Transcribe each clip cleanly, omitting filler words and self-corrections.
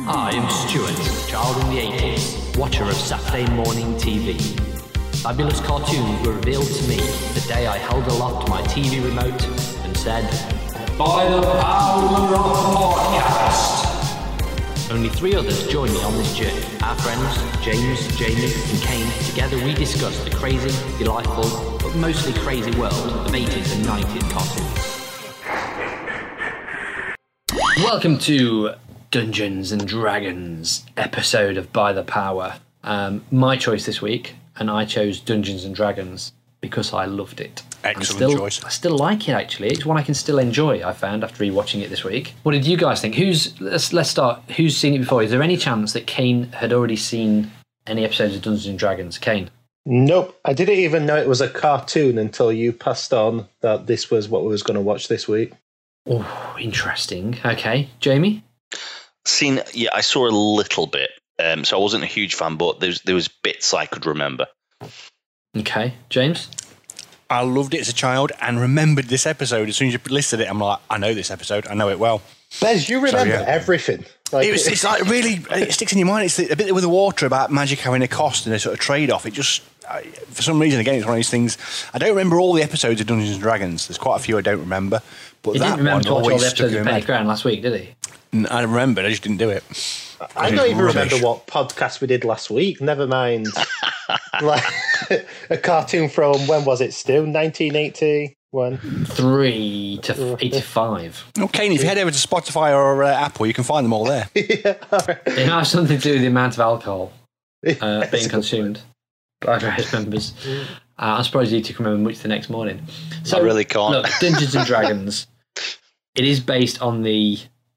I'm Stuart, child in the 80s, watcher of Saturday morning TV. Fabulous cartoons were revealed to me the day I held aloft my TV remote and said, "By the power of podcast." Only 3 others join me on this journey. Our friends, James, Jamie and Kane. Together we discuss the crazy, delightful, but mostly crazy world of 80s and 90s cartoons. Welcome to Dungeons and Dragons episode of By the Power. My choice this week, and I chose Dungeons and Dragons because I loved it. Excellent choice. I still like it, actually. It's one I can still enjoy, I found, after rewatching it this week. What did you guys think? Let's start. Who's seen it before? Is there any chance that Kane had already seen any episodes of Dungeons and Dragons? Kane? Nope. I didn't even know it was a cartoon until you passed on that this was what we was going to watch this week. Oh, interesting. Okay. Jamie? I saw a little bit. So I wasn't a huge fan, but there was bits I could remember. Okay. James? I loved it as a child and remembered this episode. As soon as you listed it, I'm like, I know this episode. I know it well. Bez, you remember everything. It's like really, it sticks in your mind. It's a bit with the water about magic having a cost and a sort of trade-off. It just, for some reason, again, it's one of these things. I don't remember all the episodes of Dungeons and Dragons. There's quite a few I don't remember. But He didn't remember to watch all the episodes of Penny Crown last week, did he? I remembered, I just didn't do it. I don't even remember what podcast we did last week. Never mind. Like a cartoon from, when was it, Stu? 1981? 3 to 85. Okay, if you head over to Spotify or Apple, you can find them all there. Yeah, all right. It has something to do with the amount of alcohol being consumed by various members. I'm surprised you two can remember much the next morning. So, I really can't. Look, Dungeons and Dragons, it is based on the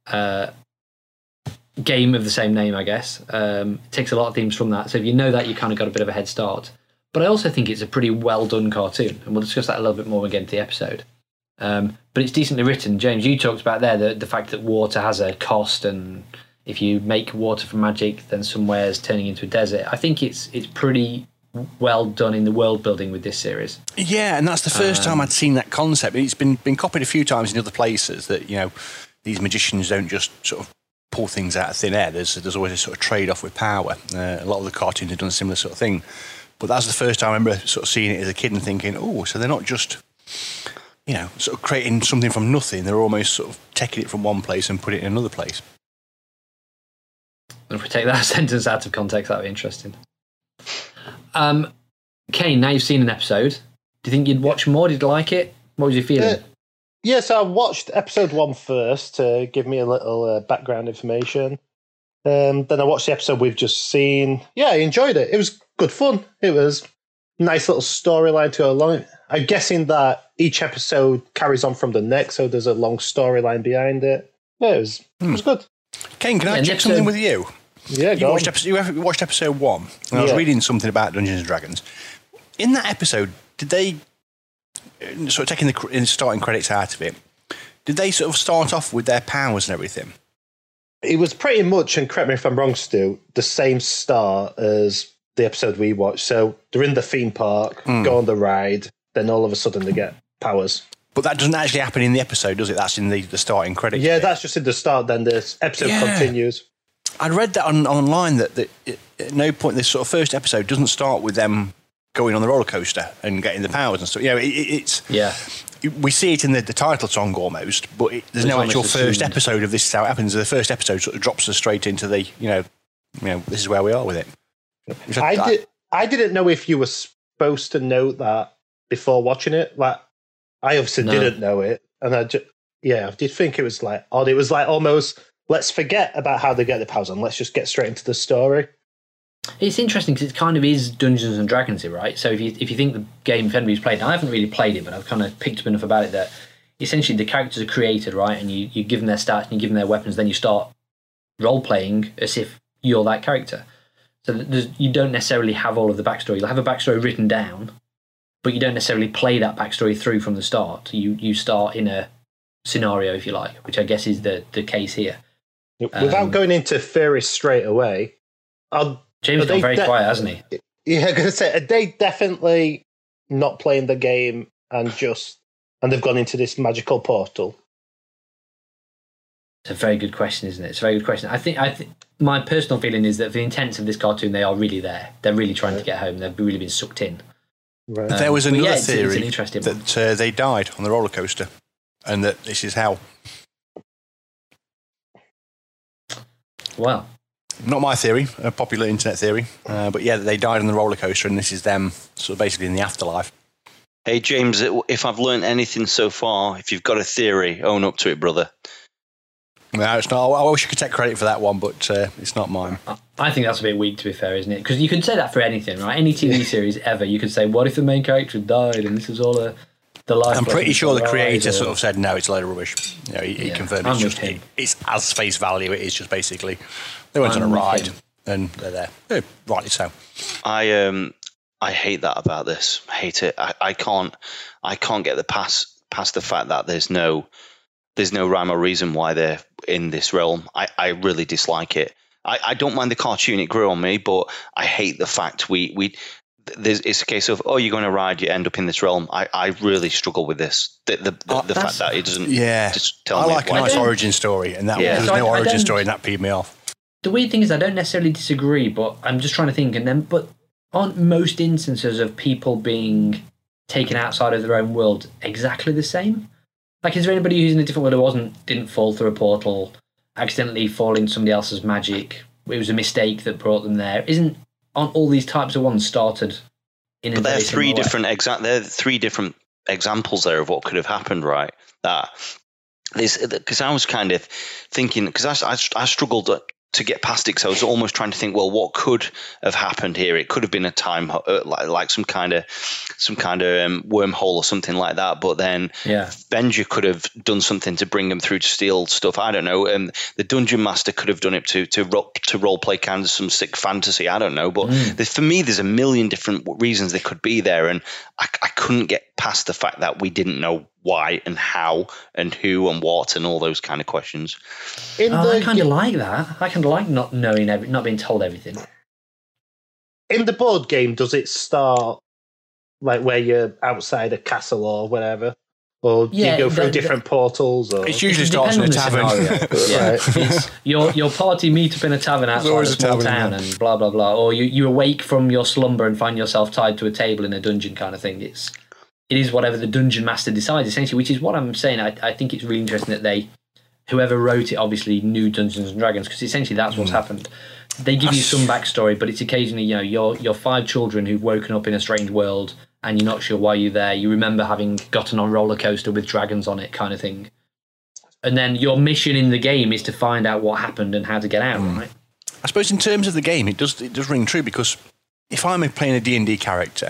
game of the same name, I guess. It takes a lot of themes from that. So if you know that, you kind of got a bit of a head start. But I also think it's a pretty well done cartoon, and we'll discuss that a little bit more when we get into the episode. But it's decently written. James, you talked about there the fact that water has a cost, and if you make water from magic, then somewhere's turning into a desert. I think it's pretty well done in the world building with this series. Yeah, and that's the first time I'd seen that concept. It's been copied a few times in other places that, you know, these magicians don't just sort of pull things out of thin air. There's always a sort of trade-off with power. A lot of the cartoons have done a similar sort of thing. But that's the first time I remember sort of seeing it as a kid and thinking, oh, so they're not just, you know, sort of creating something from nothing. They're almost sort of taking it from one place and put it in another place. If we take that sentence out of context, that'd be interesting. Kane, now you've seen an episode. Do you think you'd watch more? Did you like it? What was your feeling? Yes, I watched episode 1 first to give me a little background information. Then I watched the episode we've just seen. Yeah, I enjoyed it. It was good fun. It was a nice little storyline to go along. I'm guessing that each episode carries on from the next, so there's a long storyline behind it. Yeah, it was good. Kane, can I check something with you? Yeah, you watched episode 1, and I was reading something about Dungeons and Dragons. In that episode, did they, sort of taking the starting credits out of it, did they sort of start off with their powers and everything? It was pretty much, and correct me if I'm wrong, Stu, the same start as the episode we watched. So they're in the theme park, go on the ride, then all of a sudden they get powers. But that doesn't actually happen in the episode, does it? That's in the starting credits. Yeah, that's just in the start, then this episode continues. I'd read that online that at no point this sort of first episode doesn't start with them going on the roller coaster and getting the powers and stuff. You know, it's we see it in the title song almost, but there's no actual first episode of this is how it happens. The first episode sort of drops us straight into the you know this is where we are with it. I didn't know if you were supposed to know that before watching it. Like I obviously didn't know it, and I did think it was like odd. It was like almost, let's forget about how they get the powers and let's just get straight into the story. It's interesting because it kind of is Dungeons and Dragons, right? So if you think the game, if anybody's played, and I haven't really played it, but I've kind of picked up enough about it that essentially the characters are created, right? And you give them their stats and you give them their weapons, then you start role-playing as if you're that character. So you don't necessarily have all of the backstory. You'll have a backstory written down, but you don't necessarily play that backstory through from the start. You start in a scenario, if you like, which I guess is the case here. Without going into theories straight away, James has gone very quiet, hasn't he? Yeah, I'm going to say, are they definitely not playing the game and they've gone into this magical portal? It's a very good question, isn't it? It's a very good question. I think my personal feeling is that for the intents of this cartoon, they are really there. They're really trying to get home. They've really been sucked in. Right. There was another it's theory an interesting that they died on the roller coaster, and that this is how. Well, not my theory, a popular internet theory, but yeah, they died on the roller coaster, and this is them sort of basically in the afterlife. Hey James, if I've learned anything so far, if you've got a theory, own up to it, brother. No, it's not. I wish I could take credit for that one, but it's not mine. I think that's a bit weak, to be fair, isn't it? Because you can say that for anything, right? Any TV series ever, you could say, "What if the main character died and this is all the life?" I'm pretty sure the creator sort of said, "No, it's a load of rubbish." You know, he confirmed I'm it's with just him. it's as face value. It is just basically they went I'm on a with ride him. and they're there. Yeah, rightly so. I hate that about this. I hate it. I can't get past the fact that there's no rhyme or reason why they're in this realm. I really dislike it. I don't mind the cartoon; it grew on me, but I hate the fact it's a case of, oh, you're going to ride, you end up in this realm. I really struggle with this. The fact that it doesn't. Yeah, just tell I me like a why. nice origin story, and that there's no origin story, and that peed me off. The weird thing is, I don't necessarily disagree, but I'm just trying to think. But aren't most instances of people being taken outside of their own world exactly the same? Like, is there anybody who's in a different world who didn't fall through a portal, accidentally fall into somebody else's magic? It was a mistake that brought them there. Aren't all these types of ones started in a But very there are three different examples there of what could have happened, right? That because I was kind of thinking, because I struggled to get past it, because I was almost trying to think, well, what could have happened here? It could have been a time like some kind of wormhole or something like that. But then Benja could have done something to bring them through to steal stuff. I don't know. And the Dungeon Master could have done it to role play kind of some sick fantasy. I don't know. But for me, there's a million different reasons they could be there, and I couldn't get past the fact that we didn't know why and how and who and what and all those kind of questions. I kind of like that. I kind of like not knowing, not being told everything. In the board game, does it start like where you're outside a castle or whatever? Or do you go through different portals? Or? It usually starts in a tavern. It's your party meet up in a tavern outside a small town and blah, blah, blah. Or you awake from your slumber and find yourself tied to a table in a dungeon kind of thing. It is whatever the dungeon master decides, essentially, which is what I'm saying. I think it's really interesting that whoever wrote it obviously knew Dungeons and Dragons, because essentially that's what's happened. They give you some backstory, but it's occasionally, you're 5 children who've woken up in a strange world and you're not sure why you're there. You remember having gotten on a roller coaster with dragons on it, kind of thing. And then your mission in the game is to find out what happened and how to get out, right? I suppose in terms of the game, it does ring true, because if I'm playing a D&D character,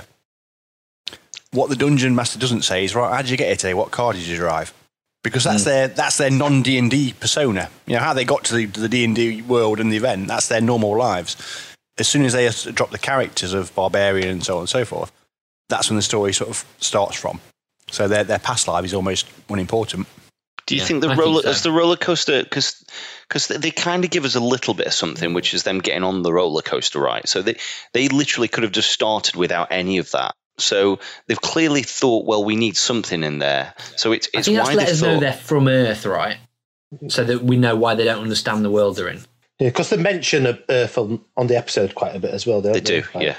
what the Dungeon Master doesn't say is, right, how did you get here today? What card did you drive? Because that's their non-D&D persona. You know, how they got to the D&D world and the event, that's their normal lives. As soon as they drop the characters of Barbarian and so on and so forth, that's when the story sort of starts from. So their past life is almost unimportant. Do you think the roller coaster, because they kind of give us a little bit of something, which is them getting on the roller coaster, right? So they literally could have just started without any of that. So they've clearly thought, well, we need something in there. So it's I think why that's let they us thought know they're from Earth, right? So that we know why they don't understand the world they're in. Yeah, because they mention Earth on the episode quite a bit as well, don't they? They do, yeah.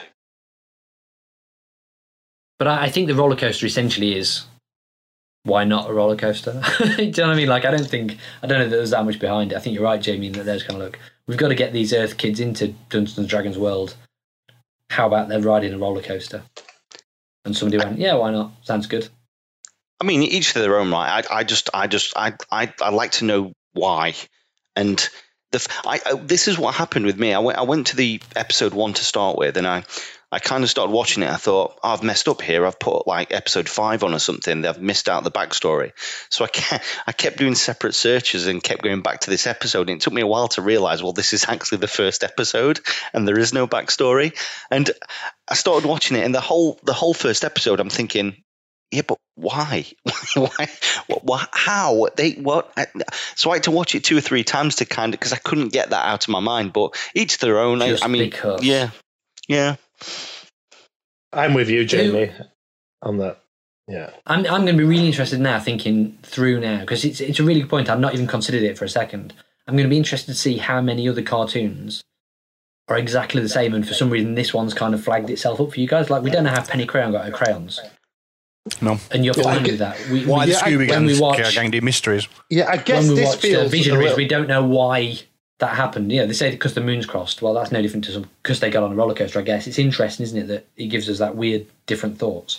But I think the roller coaster essentially is, why not a roller coaster? Do you know what I mean? Like, I don't know that there's that much behind it. I think you're right, Jamie, that there's kind of look, we've got to get these Earth kids into Dungeons and Dragons world. How about they're riding a roller coaster? And somebody went, yeah, why not? Sounds good. I mean, each to their own, right? I like to know why. And this is what happened with me. I went to the episode 1 to start with, and I kind of started watching it. I thought, I've messed up here. I've put like episode 5 on or something. I've missed out the backstory. So I kept doing separate searches and kept going back to this episode. And it took me a while to realize, well, this is actually the first episode and there is no backstory. And I started watching it, and the whole first episode, I'm thinking, yeah, but why? Why? What? How? What? So I had to watch it 2 or 3 times to kind of, because I couldn't get that out of my mind. But each their own. I mean, because. Yeah. I'm with you, Jamie, on that. Yeah. I'm going to be really interested now, thinking through now, because it's a really good point. I've not even considered it for a second. I'm going to be interested to see how many other cartoons are exactly the same, and for some reason this one's kind of flagged itself up for you guys. Like, we don't know how Penny Crayon got her crayons. No. And you're fine with that. Why the Scooby Gang do mysteries? Yeah, I guess when we this watched feels Visionaries, we don't know why that happened. Yeah, they say because the moon's crossed. Well, that's no different to because they got on a roller coaster, I guess. It's interesting, isn't it, that it gives us that weird, different thoughts.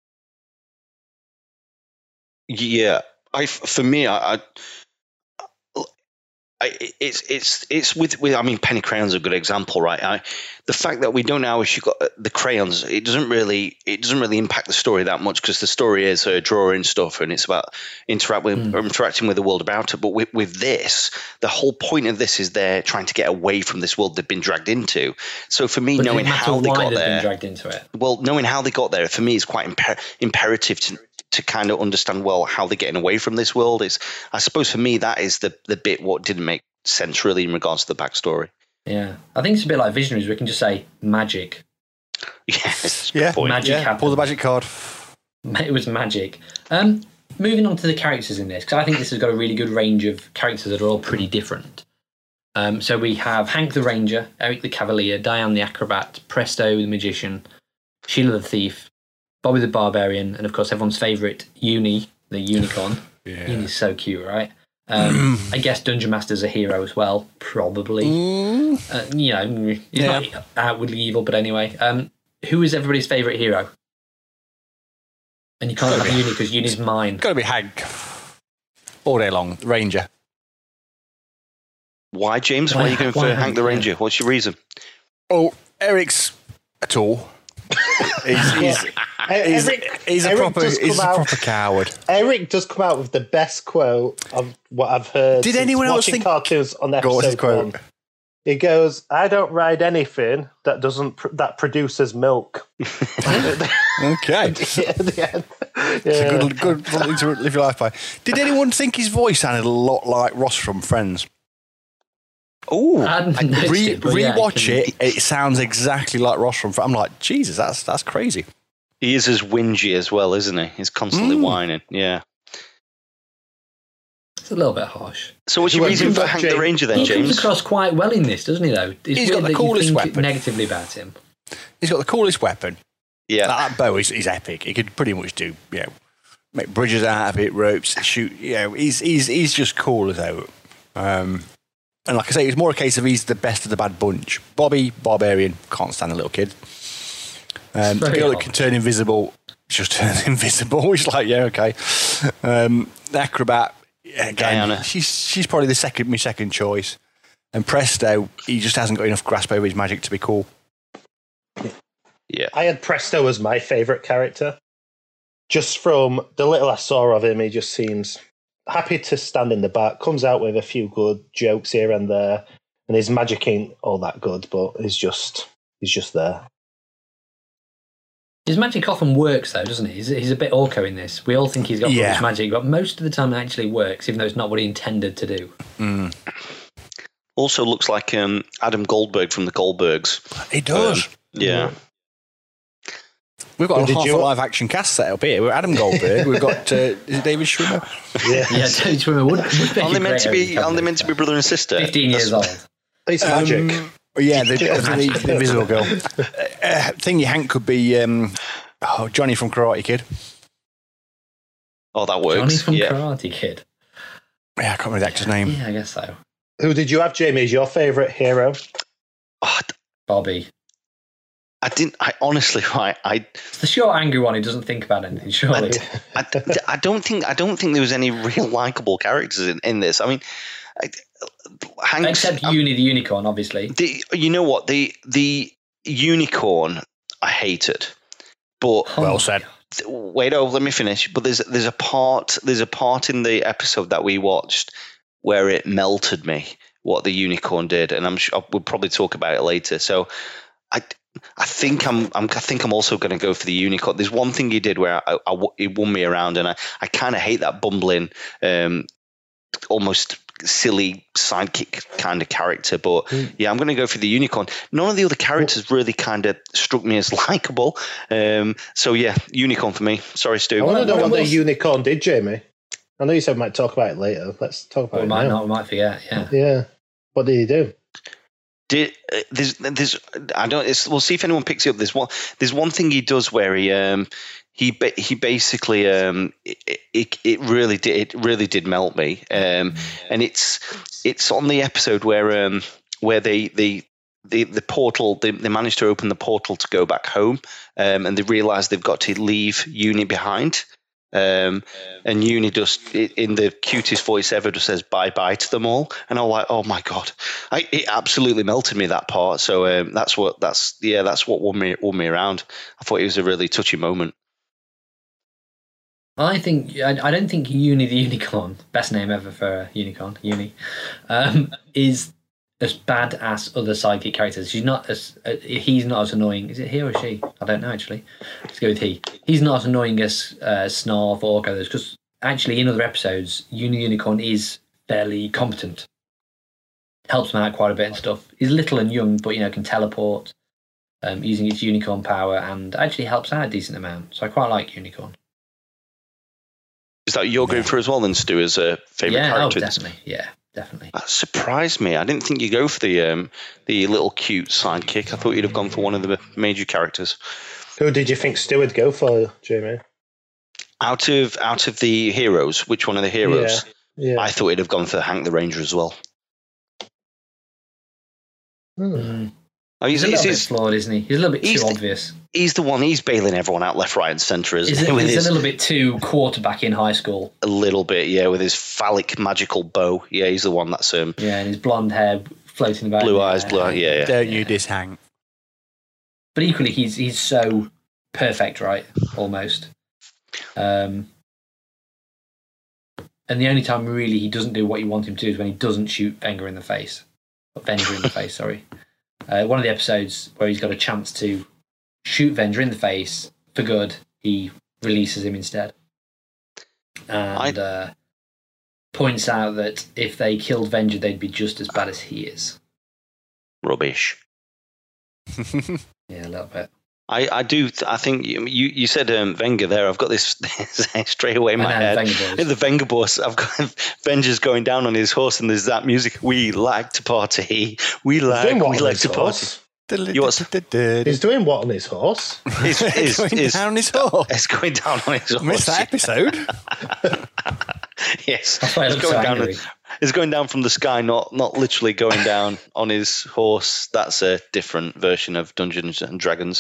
Yeah, for me, it's with I mean, Penny Crayon's a good example, right? The fact that we don't know how she got the crayons, it doesn't really impact the story that much, because the story is her drawing stuff and it's about interacting with the world about her. But with this, the whole point of this is they're trying to get away from this world they've been dragged into. So for me, knowing how they got there, been dragged into it. Well, knowing how they got there, for me, is quite imperative to kind of understand, well, how they're getting away from this world. Is, I suppose for me, that is the bit what didn't make sense really in regards to the backstory. Yeah, I think it's a bit like Visionaries. We can just say magic. Yes, yeah, magic happened. Pull the magic card. It was magic. Moving on to the characters in this, because I think this has got a really good range of characters that are all pretty different. So we have Hank the Ranger, Eric the Cavalier, Diane the Acrobat, Presto the Magician, Sheila the Thief, Bobby the Barbarian, and of course everyone's favourite, Uni the Unicorn. Yeah. Uni's so cute, right? I guess Dungeon Master's a hero as well, probably. He's not outwardly evil, but anyway. Who is everybody's favourite hero? And you can't have Uni because Uni's mine. Got to be Hank. All day long. Ranger. Why, James? Why are you going for Hank the Ranger? What's your reason? Oh, Eric's a tool. He's a proper coward. Eric does come out with the best quote of what I've heard. Did anyone else think cartoons on episode one? He goes, "I don't ride anything that produces milk." Okay, At the end. It's a good thing to live your life by. Did anyone think his voice sounded a lot like Ross from Friends? Oh, rewatch it. It sounds exactly like Ross from Friends. I'm like, Jesus, that's crazy. He is as whingy as well, isn't he? He's constantly whining. Yeah. It's a little bit harsh. So what's your reason for Hank the Ranger then, He James? comes across quite well in this, doesn't he, though? He's got the coolest weapon. Negatively about him. He's got the coolest weapon. Yeah. That bow is epic. He could pretty much do, make bridges out of it, ropes, shoot. He's just cool as hell. And like I say, it's more a case of he's the best of the bad bunch. Bobby, Barbarian, can't stand the little kid. The girl that can turn invisible, just turns invisible. He's like, yeah, okay. The Acrobat, again, Diana. She's probably my second choice. And Presto, he just hasn't got enough grasp over his magic to be cool. Yeah. I had Presto as my favourite character. Just from the little I saw of him, he just seems happy to stand in the back, comes out with a few good jokes here and there, and his magic ain't all that good, but he's just there. His magic often works, though, doesn't he? He's a bit Orko in this. We all think he's got rubbish magic, but most of the time it actually works, even though it's not what he intended to do. Also looks like Adam Goldberg from the Goldbergs. He does. Yeah. We've got a half a live action cast set up here. We're Adam Goldberg. We've got is it David Schwimmer? Yeah, David Schwimmer would be. Aren't they meant to be brother and sister? 15 years old. It's magic. The invisible girl. Thingy Hank could be Johnny from Karate Kid. Oh, that works. Johnny from Karate Kid. Yeah, I can't remember the actor's name. Yeah, I guess so. Who did you have, Jamie, as your favourite hero? Bobby. I honestly, It's the short, angry one who doesn't think about anything, surely. I don't think there was any real likable characters in this. I mean, except Uni the Unicorn, obviously. You know what? The Unicorn I hated, but well said. Wait, let me finish. But there's a part in the episode that we watched where it melted me what the Unicorn did, and I'm sure we'll probably talk about it later. So I think I'm also going to go for the Unicorn. There's one thing he did where it won me around, and I kind of hate that bumbling, almost silly sidekick kind of character. But yeah, I'm going to go for the unicorn. None of the other characters really kind of struck me as likable. So yeah, unicorn for me. Sorry, Stu. I want to know what the unicorn did, Jamie. I know you said we might talk about it later. Let's talk about it might now. not. We might forget. Yeah. Yeah. What did he do? We'll see if anyone picks it up. There's one thing he does where he basically it really did melt me. And it's on the episode where the portal, they managed to open the portal to go back home, and they realize they've got to leave Uni behind. And Uni just, in the cutest voice ever, just says bye-bye to them all. And I'm like, oh my God. It absolutely melted me, that part. So that's what won me around. I thought it was a really touching moment. I don't think Uni the Unicorn, best name ever for a unicorn, Uni, is as bad as other sidekick characters. He's not as annoying. Is it he or she? I don't know, actually. Let's go with he. He's not as annoying as Snarf or Orko, because actually in other episodes, Uni Unicorn is fairly competent. Helps him out quite a bit and stuff. He's little and young, but can teleport using its unicorn power, and actually helps out a decent amount. So I quite like Unicorn. Is that you're going for as well then, Stu, as a favourite character? Yeah, definitely. Yeah. Definitely. That surprised me. I didn't think you'd go for the little cute sidekick. I thought you'd have gone for one of the major characters. Who did you think Stu would go for, Jamie? Out of the heroes, which one of the heroes? Yeah. I thought he'd have gone for Hank the Ranger as well. He's a little bit flawed, isn't he? He's a little bit too obvious. He's the one. He's bailing everyone out left, right, and centre. He's a little bit too quarterback in high school. A little bit, yeah, with his phallic magical bow. Yeah, he's the one that's and his blonde hair floating about. Blue eyes, yeah. Don't you diss Hank? But equally, he's so perfect, right? Almost. And the only time really he doesn't do what you want him to is when he doesn't shoot Venger in the face. Sorry. One of the episodes where he's got a chance to shoot Venger in the face for good, he releases him instead. And points out that if they killed Venger, they'd be just as bad as he is. Rubbish. Yeah, a little bit. I think you said Venger there. I've got this straight away in my head. The Venger boss. I've got Venger's going down on his horse, and there's that music. We like to party. We like to party. He's doing what on his horse? He's going down on his horse. It's going down on his horse. Missed that episode. Yes, that's why it's going down from the sky, not literally going down on his horse. That's a different version of Dungeons and Dragons.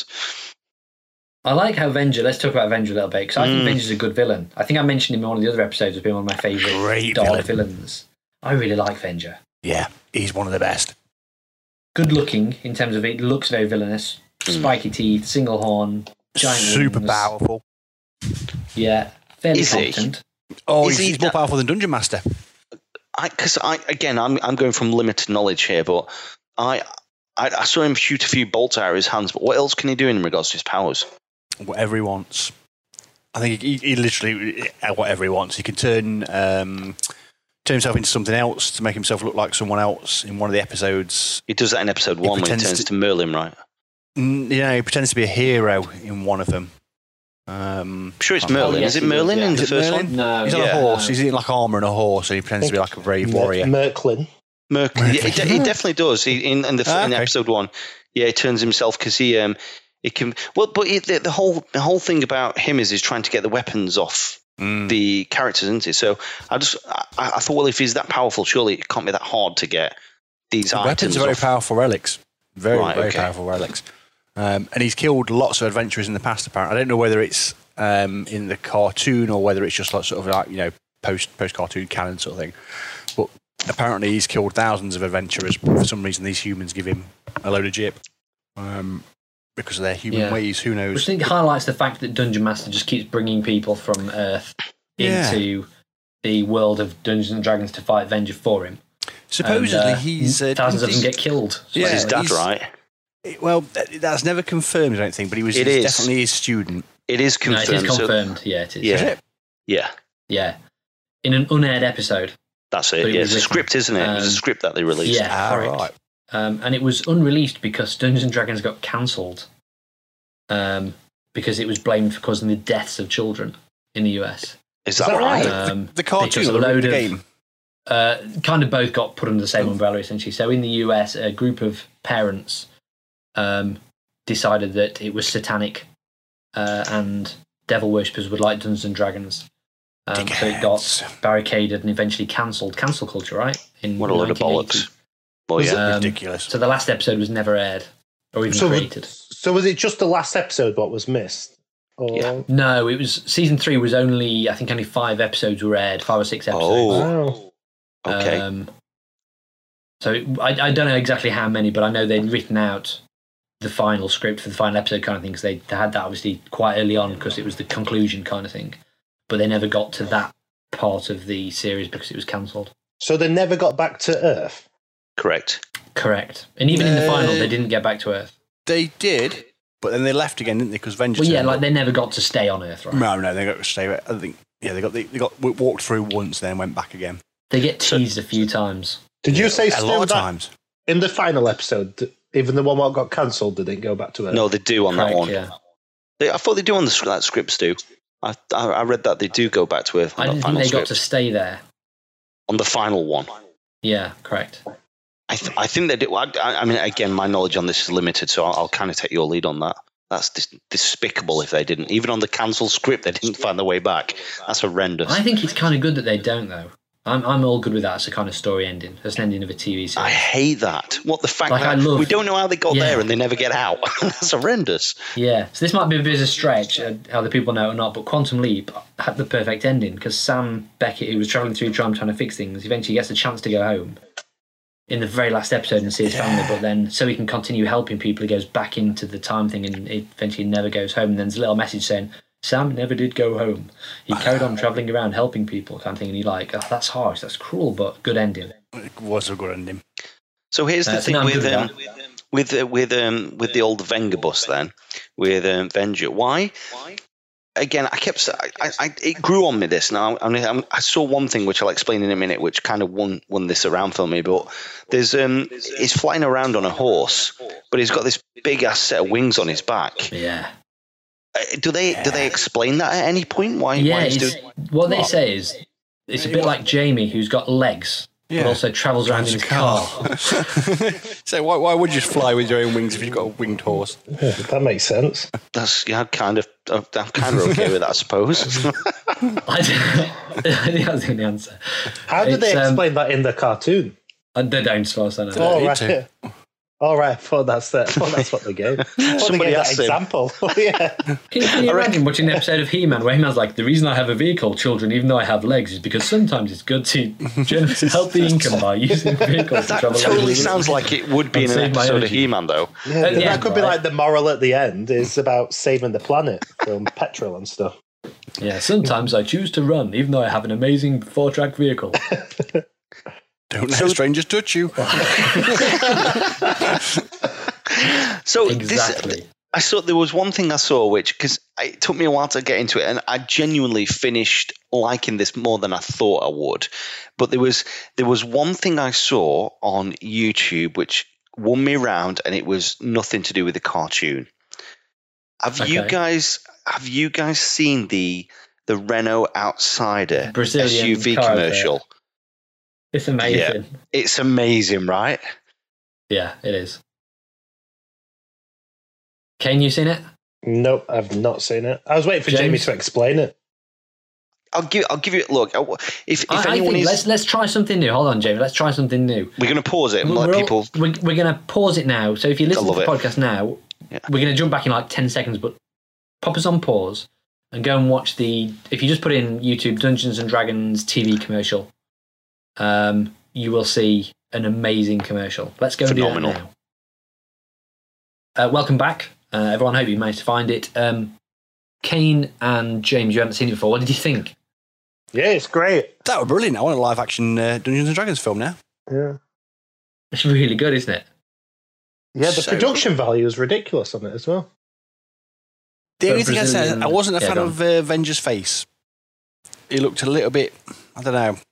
I like how Venger. Let's talk about Venger a little bit, because I think Venger's a good villain. I think I mentioned him in one of the other episodes as being one of my favourite dark villains. I really like Venger. Yeah, he's one of the best. Good looking in terms of it looks very villainous. Spiky teeth, single horn, giant super wings. Powerful. Yeah, fairly competent. Oh, he's more powerful than Dungeon Master. Because I'm going from limited knowledge here, but I saw him shoot a few bolts out of his hands. But what else can he do in regards to his powers? Whatever he wants. I think he literally whatever he wants. He can turn himself into something else to make himself look like someone else in one of the episodes. He does that in episode 1 when he turns to Merlin, right? Yeah, he pretends to be a hero in one of them. I'm sure it's Merlin. Is it Merlin in the first one? No. He's on a horse. He's in like armour and a horse, and he pretends to be like a brave warrior. Merklin. Yeah, he definitely does. In episode 1, yeah, he turns himself because he can. Well, but the whole thing about him is he's trying to get the weapons off the characters, isn't it? So I thought, well, if he's that powerful, surely it can't be that hard to get these items. Weapons are very powerful relics. Very powerful relics. And he's killed lots of adventurers in the past, apparently. I don't know whether it's in the cartoon or whether it's just like sort of like, post-cartoon canon sort of thing. But apparently he's killed thousands of adventurers. But for some reason, these humans give him a load of jip because of their human ways. Who knows? Which I think highlights the fact that Dungeon Master just keeps bringing people from Earth into the world of Dungeons and Dragons to fight Venger for him. Supposedly he's... thousands of them get killed. So his dad, right? Well, that's never confirmed, I don't think, but he's definitely his student. It is confirmed. No, it is confirmed. Yeah, it is. Yeah. Yeah. Yeah. In an unaired episode. That's it. But it Yeah, was it's a written. script, isn't it? It was a script that they released. Yeah, correct. right. And it was unreleased because Dungeons and Dragons got cancelled because it was blamed for causing the deaths of children in the US. Is that right? The cartoon because or a load the of- game? Kind of both got put under the same umbrella, essentially. So in the US, a group of parents decided that it was satanic and devil worshippers would like Dungeons and Dragons. So it got barricaded and eventually cancelled. Cancel culture, right? In What a load of 1980. bollocks. Well, yeah. Ridiculous. So the last episode was never aired or even created. So was it just the last episode what was missed? Or... Yeah. No, it was season 3 was only, I think only 5 episodes were aired, 5 or 6 episodes. Oh, Wow. okay. I don't know exactly how many, but I know they'd written out the final script for the final episode kind of thing, because they had that obviously quite early on because it was the conclusion kind of thing. But they never got to that part of the series because it was cancelled. So they never got back to Earth? Correct. Correct. And even in the final, they didn't get back to Earth. They did, but then they left again, didn't they? Because Vengeance. Well, yeah, turned like up. they never got to stay on Earth, right? No, they got to stay. I think, yeah, they got walked through once, then went back again. They get teased a few times. Did you say A lot of that times. in the final episode, even the one that got cancelled didn't go back to Earth? No, they do on that Correct, one. yeah. I thought they do on that scripts do. I read that they do go back to Earth on I that didn't think final they script. got to stay there. On the final one. Yeah, correct. I think they do. I mean, again, my knowledge on this is limited, so I'll kind of take your lead on that. That's despicable if they didn't. Even on the cancelled script, they didn't find their way back. That's horrendous. I think it's kind of good that they don't, though. I'm all good with that as a kind of story ending, as an ending of a TV series. I hate that. What the fact Like, I that love- we don't know how they got Yeah. there and they never get out. That's horrendous. Yeah, so this might be a bit of a stretch, other people know or not, but Quantum Leap had the perfect ending because Sam Beckett, who was travelling through time trying to fix things, eventually gets a chance to go home in the very last episode and see his family, but then so he can continue helping people, he goes back into the time thing and eventually never goes home. And then there's a little message saying, Sam never did go home. He carried on travelling around helping people, kind of thing, and you're like, oh, that's harsh, that's cruel, but good ending. It was a good ending. So here's the So thing now I'm good with the old Venga bus then with Venger. Why? Again, it grew on me this. Now I saw one thing which I'll explain in a minute, which kind of won this around for me. But there's he's flying around on a horse, but he's got this big ass set of wings on his back. Yeah. Do they explain that at any point? Why he's doing? What they say is, it's a bit like Jamie, who's got legs, Yeah. but also travels around in his car. So why would you just fly with your own wings if you've got a winged horse? Yeah, that makes sense. I'm kind of okay with that, I suppose. I think that's the answer. How did they It's, explain that in the cartoon? They don't, as far as I know. Oh, need right. to. All right, I thought that's what they gave. I thought they Somebody gave that asked him. example. Yeah. Can you imagine watching an episode of He-Man where He-Man's like, the reason I have a vehicle, children, even though I have legs, is because sometimes it's good to help the income by using vehicles to That travel. totally sounds like it would be in an Save my episode of energy. He-Man, though. Yeah, Yeah, that could be right. like the moral at the end is about saving the planet from petrol and stuff. Yeah, sometimes I choose to run, even though I have an amazing 4-track vehicle. Don't let strangers touch you. So Exactly. I saw there was one thing I saw because it took me a while to get into it, and I genuinely finished liking this more than I thought I would. But there was one thing I saw on YouTube which won me round, and it was nothing to do with the cartoon. Have you guys seen the Renault Outsider Brazilian SUV car commercial? It's amazing. It's amazing, right? Yeah, it is. Kane, you seen it? Nope, I've not seen it. I was waiting for James? Jamie to explain it. I'll give you look. If I anyone think is, let's try something new. Hold on, Jamie. Let's try something new. we're going to pause it and let people. We're going to pause it now. So if you listen to love the it. podcast now, Yeah. we're going to jump back in like 10 seconds, but pop us on pause and go and watch if you just put in YouTube Dungeons and Dragons TV commercial, you will see an amazing commercial. Let's go Phenomenal. and do that now. Welcome back. Everyone, hope you managed to find it. Kane and James, you haven't seen it before. What did you think? Yeah, it's great. That was brilliant. I want a live action Dungeons and Dragons film now. Yeah, It's really good, isn't it? yeah. The So production value is ridiculous on it as well. The For only thing I said, Brazilian- I wasn't a Yeah, fan go of Venger's face. He looked a little bit, I don't know.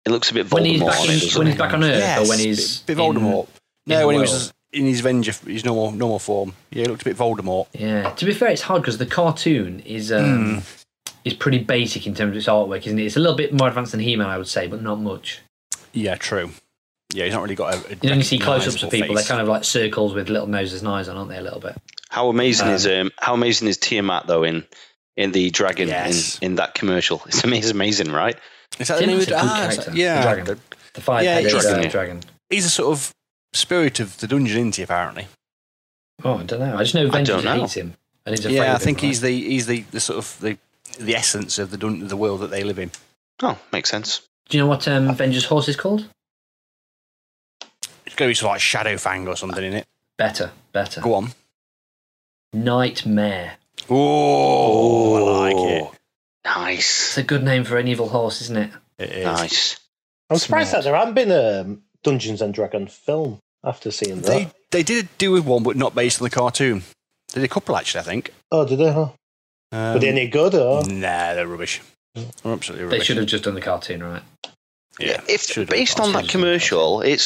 It looks a bit When he's Voldemort back on it, doesn't when he's it? back on Earth, Yes, or when he's bit Voldemort. No, in when he the was in his Avenger, his normal form. Yeah, he looked a bit Voldemort. Yeah. To be fair, it's hard because the cartoon is pretty basic in terms of its artwork, isn't it? It's a little bit more advanced than He-Man, I would say, but not much. Yeah, true. Yeah, he's not really got a You know, you see close-ups recognisable of people; face. they're kind of like circles with little noses and eyes on, aren't they? A little bit. How amazing is Tiamat though in the dragon Yes. in that commercial? It's amazing, right? Is that the name Tiamat's of a good the character. Yeah, The dragon. The five-headed he's- dragon. he's a sort of spirit of the dungeon, isn't he? Apparently. Oh, I don't know. I just know Vengeance hates him, and he's afraid Yeah, I of him, think right? he's the sort of the essence of the world that they live in. Oh, makes sense. Do you know what Vengeance horse is called? It's going to be sort of like Shadowfang or something in it. Better. Go on. Nightmare. Oh, I like it. Nice. It's a good name for an evil horse, isn't it? It is. Nice. I'm surprised Smart. that there hasn't been a Dungeons and Dragons film after seeing that. They did do one, but not based on the cartoon. They did a couple actually, I think. Oh, did they? Huh? Were they any good? Or? Nah, they're rubbish. They're absolutely They rubbish. should have just done the cartoon, right? Yeah, if should've based done on that cartoons. commercial, it's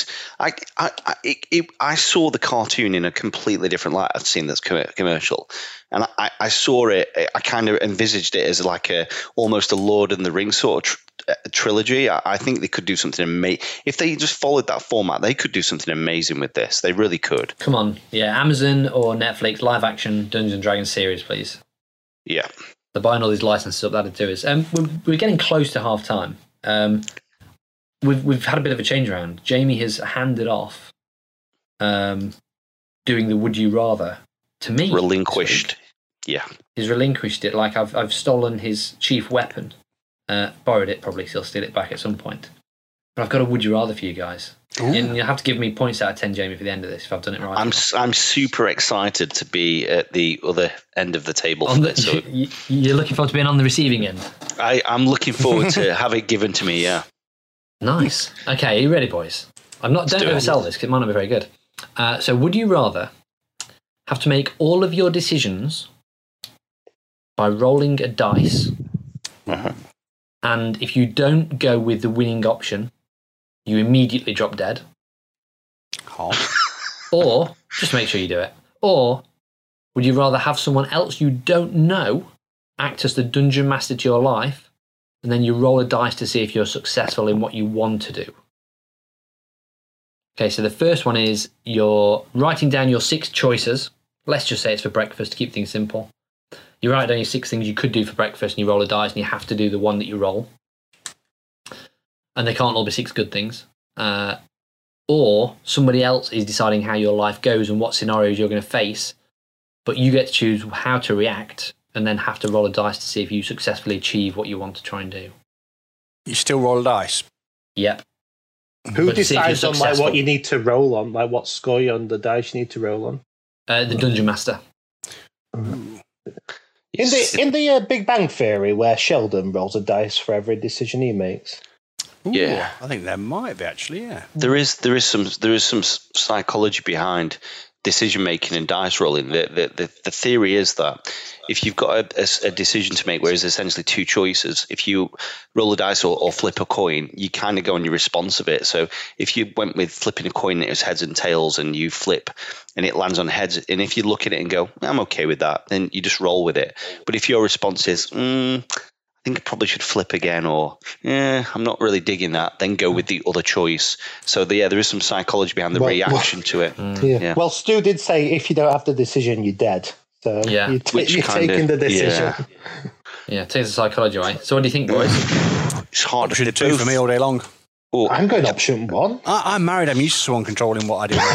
I saw the cartoon in a completely different light. I'd seen this commercial, and I saw it. I kind of envisaged it as like almost a Lord and the Rings sort of trilogy. I think they could do something amazing if they just followed that format. They could do something amazing with this. They really could. Come on, yeah, Amazon or Netflix live action Dungeons and Dragons series, please. Yeah. They're buying all these licenses up. That'd do us. We're getting close to half time. We've had a bit of a change around. Jamie has handed off doing the Would You Rather to me. Relinquished. Yeah. He's relinquished it. Like I've stolen his chief weapon, borrowed it. Probably he'll steal it back at some point. But I've got a Would You Rather for you guys. And you'll have to give me points out of 10, Jamie, for the end of this if I've done it right. I'm super excited to be at the other end of the table for this. So You're looking forward to being on the receiving end. I'm looking forward to have it given to me. Yeah. Nice. Okay, are you ready, boys? Don't do it. oversell this because it might not be very good. So, would you rather have to make all of your decisions by rolling a dice, and if you don't go with the winning option, you immediately drop dead, or just make sure you do it, or would you rather have someone else you don't know act as the dungeon master to your life? And then you roll a dice to see if you're successful in what you want to do. Okay, so the first one is you're writing down your 6 choices. Let's just say it's for breakfast to keep things simple. You write down your 6 things you could do for breakfast and you roll a dice and you have to do the one that you roll. And they can't all be 6 good things. Or somebody else is deciding how your life goes and what scenarios you're going to face, but you get to choose how to react and then have to roll a dice to see if you successfully achieve what you want to try and do. You still roll a dice. Yep. Who But see if you're decides on like successful. what you need to roll on, like what score you on the dice you need to roll on? The dungeon master. In the Big Bang Theory, where Sheldon rolls a dice for every decision he makes. Ooh, Yeah. I think there might be actually. Yeah. There is some psychology behind decision making and dice rolling. The theory is that if you've got a decision to make where there's essentially 2 choices, if you roll a dice or flip a coin, you kind of go on your response of it. So if you went with flipping a coin and it was heads and tails and you flip and it lands on heads, and if you look at it and go, I'm okay with that, then you just roll with it. But if your response is, I think I probably should flip again, or I'm not really digging that, then go with the other choice. So there is some psychology behind the reaction to it. Yeah. Well, Stu did say if you don't have the decision, you're dead. So Yeah. you're Which kinda- taking the decision. Yeah, takes the psychology away. So what do you think, boys? It's hard Option to 2 for me all day long. Oh, I'm going option 1. I'm married. I'm used to someone controlling what I do. in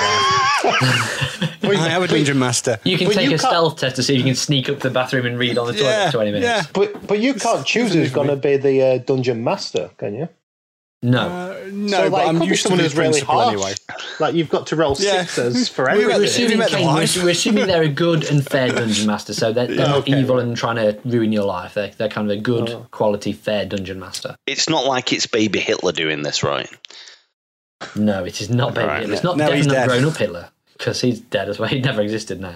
my life. I have a dungeon master. You can But take you a can't- stealth test to see if you can sneak up to the bathroom and read on the toilet for 20 minutes. But you can't choose who's going to be the dungeon master, can you? No. No, So, but it I'm could be used to someone the who's really principle harsh. anyway. Like you've got to roll Yeah. sixes for We everything. met We're the- assuming, met the Kane, life. we're assuming they're a good and fair dungeon master, so they're not Okay, evil right. and trying to ruin your life. They're kind of a good, quality, fair dungeon master. it's not like it's baby Hitler doing this, right? No, it is not baby Right. Hitler. It's not No, he's definitely dead. grown-up Hitler, because he's dead as well. He never existed now.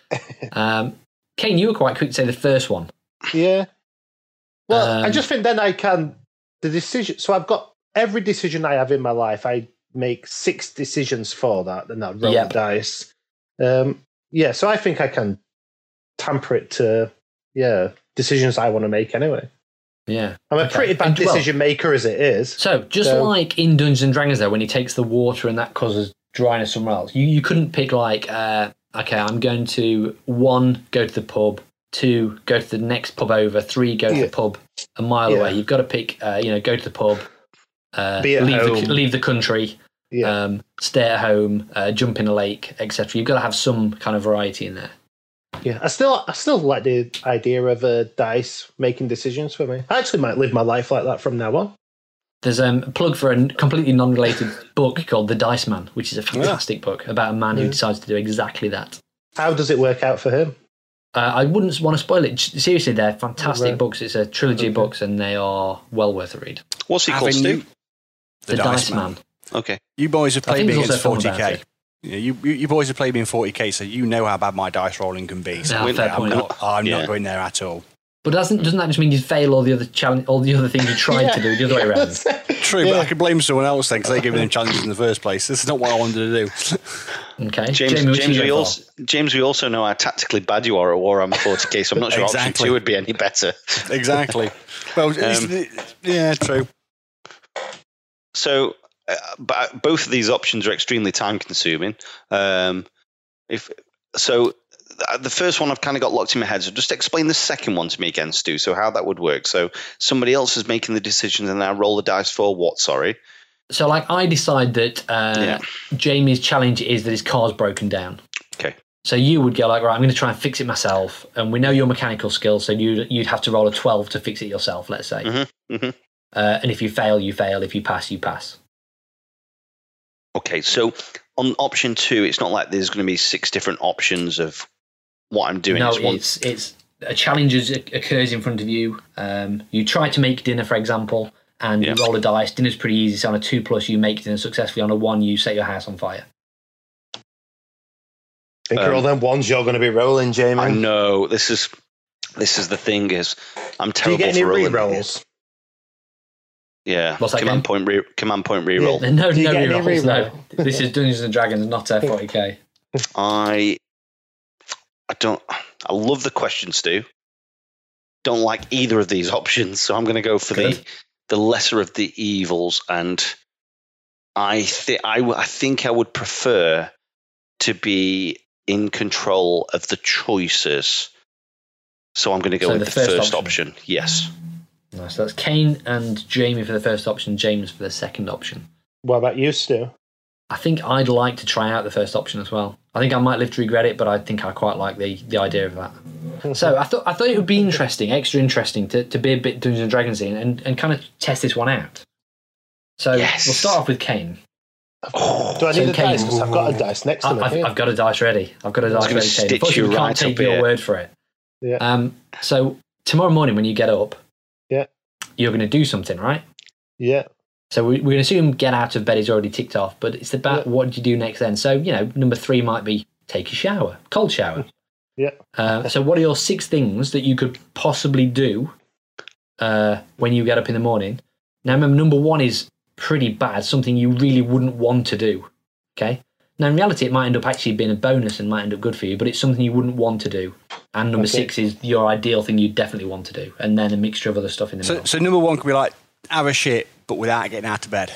Kane, you were quite quick to say the first one. Yeah. Well, I Um, just think then I can the decision. So I've got every decision I have in my life, I make 6 decisions for that, and I roll the dice. So I think I can tamper it to decisions I want to make anyway. Yeah. I'm a pretty bad decision maker as it is. So, just like in Dungeons and Dragons, though, when he takes the water and that causes dryness somewhere else, you couldn't pick like, okay, I'm going to 1, go to the pub, 2, go to the next pub over, 3, go to the pub a mile away. You've got to pick, go to the pub, leave the country, stay at home, jump in a lake, etc. You've got to have some kind of variety in there. Yeah, I still like the idea of dice making decisions for me. I actually might live my life like that from now on. There's a plug for a completely non-related book called The Dice Man, which is a fantastic book about a man who decides to do exactly that. How does it work out for him? I wouldn't want to spoil it. Seriously, they're fantastic books. It's a trilogy of books, and they are well worth a read. What's it called, Stu? The Dice Man. Okay. You boys have played me against 40k. Yeah, you boys have played me in 40k, so you know how bad my dice rolling can be. So I'm not going there at all. But doesn't that just mean you fail all the other things you tried to do the other way around? True, but I could blame someone else then because they gave me them challenges in the first place. This is not what I wanted to do. Okay, James, we also know how tactically bad you are at Warhammer 40k, so I'm not sure option 2 would be any better. Exactly. Well, true. So. Both of these options are extremely time consuming. The first one I've kind of got locked in my head. So just explain the second one to me again, Stu. So how that would work. So somebody else is making the decisions and I roll the dice for what? Sorry. So like I decide that Jamie's challenge is that his car's broken down. Okay. So you would go like, right, I'm going to try and fix it myself. And we know your mechanical skills, so you'd have to roll a 12 to fix it yourself, let's say. Mm-hmm. Mm-hmm. And if you fail, you fail. If you pass, you pass. Okay, so on option 2, it's not like there's going to be 6 different options of what I'm doing. No, it's a challenge occurs in front of you. You try to make dinner, for example, and you roll a dice. Dinner's pretty easy. So on a 2+, you make dinner successfully. On a 1, you set your house on fire. Think of all them ones you're going to be rolling, Jamie. I know. This is the thing is, I'm terrible for rolling. Do you get any re-rolls? Yeah. What's that command point reroll. Yeah, no rerolls. No. This is Dungeons and Dragons, not 40k. I love the question, Stu. Don't like either of these options, so I'm going to go for the lesser of the evils, and I think I would prefer to be in control of the choices. So I'm going to go with the first option. Yes. Nice. So that's Kane and Jamie for the first option, James for the second option. What about you, Stu? I think I'd like to try out the first option as well. I think I might live to regret it, but I think I quite like the idea of that. So I thought it would be interesting, extra interesting, to be a bit Dungeons and Dragons and kind of test this one out. So we'll start off with Kane. Do I need a dice? Because I've got a dice next to me. I've got a dice ready. Kane. Unfortunately, we can't take your word for it. Yeah. So tomorrow morning when you get up, you're going to do something, right? Yeah. So we're going to assume get out of bed is already ticked off, but it's about what do you do next then? So, number 3 might be take a shower, cold shower. Yeah. So what are your 6 things that you could possibly do when you get up in the morning? Now, remember, number 1 is pretty bad, something you really wouldn't want to do, okay? Now, in reality, it might end up actually being a bonus and might end up good for you, but it's something you wouldn't want to do. And number 6 is your ideal thing you definitely want to do, and then a mixture of other stuff in the middle. So number 1 could be like, have a shit, but without getting out of bed.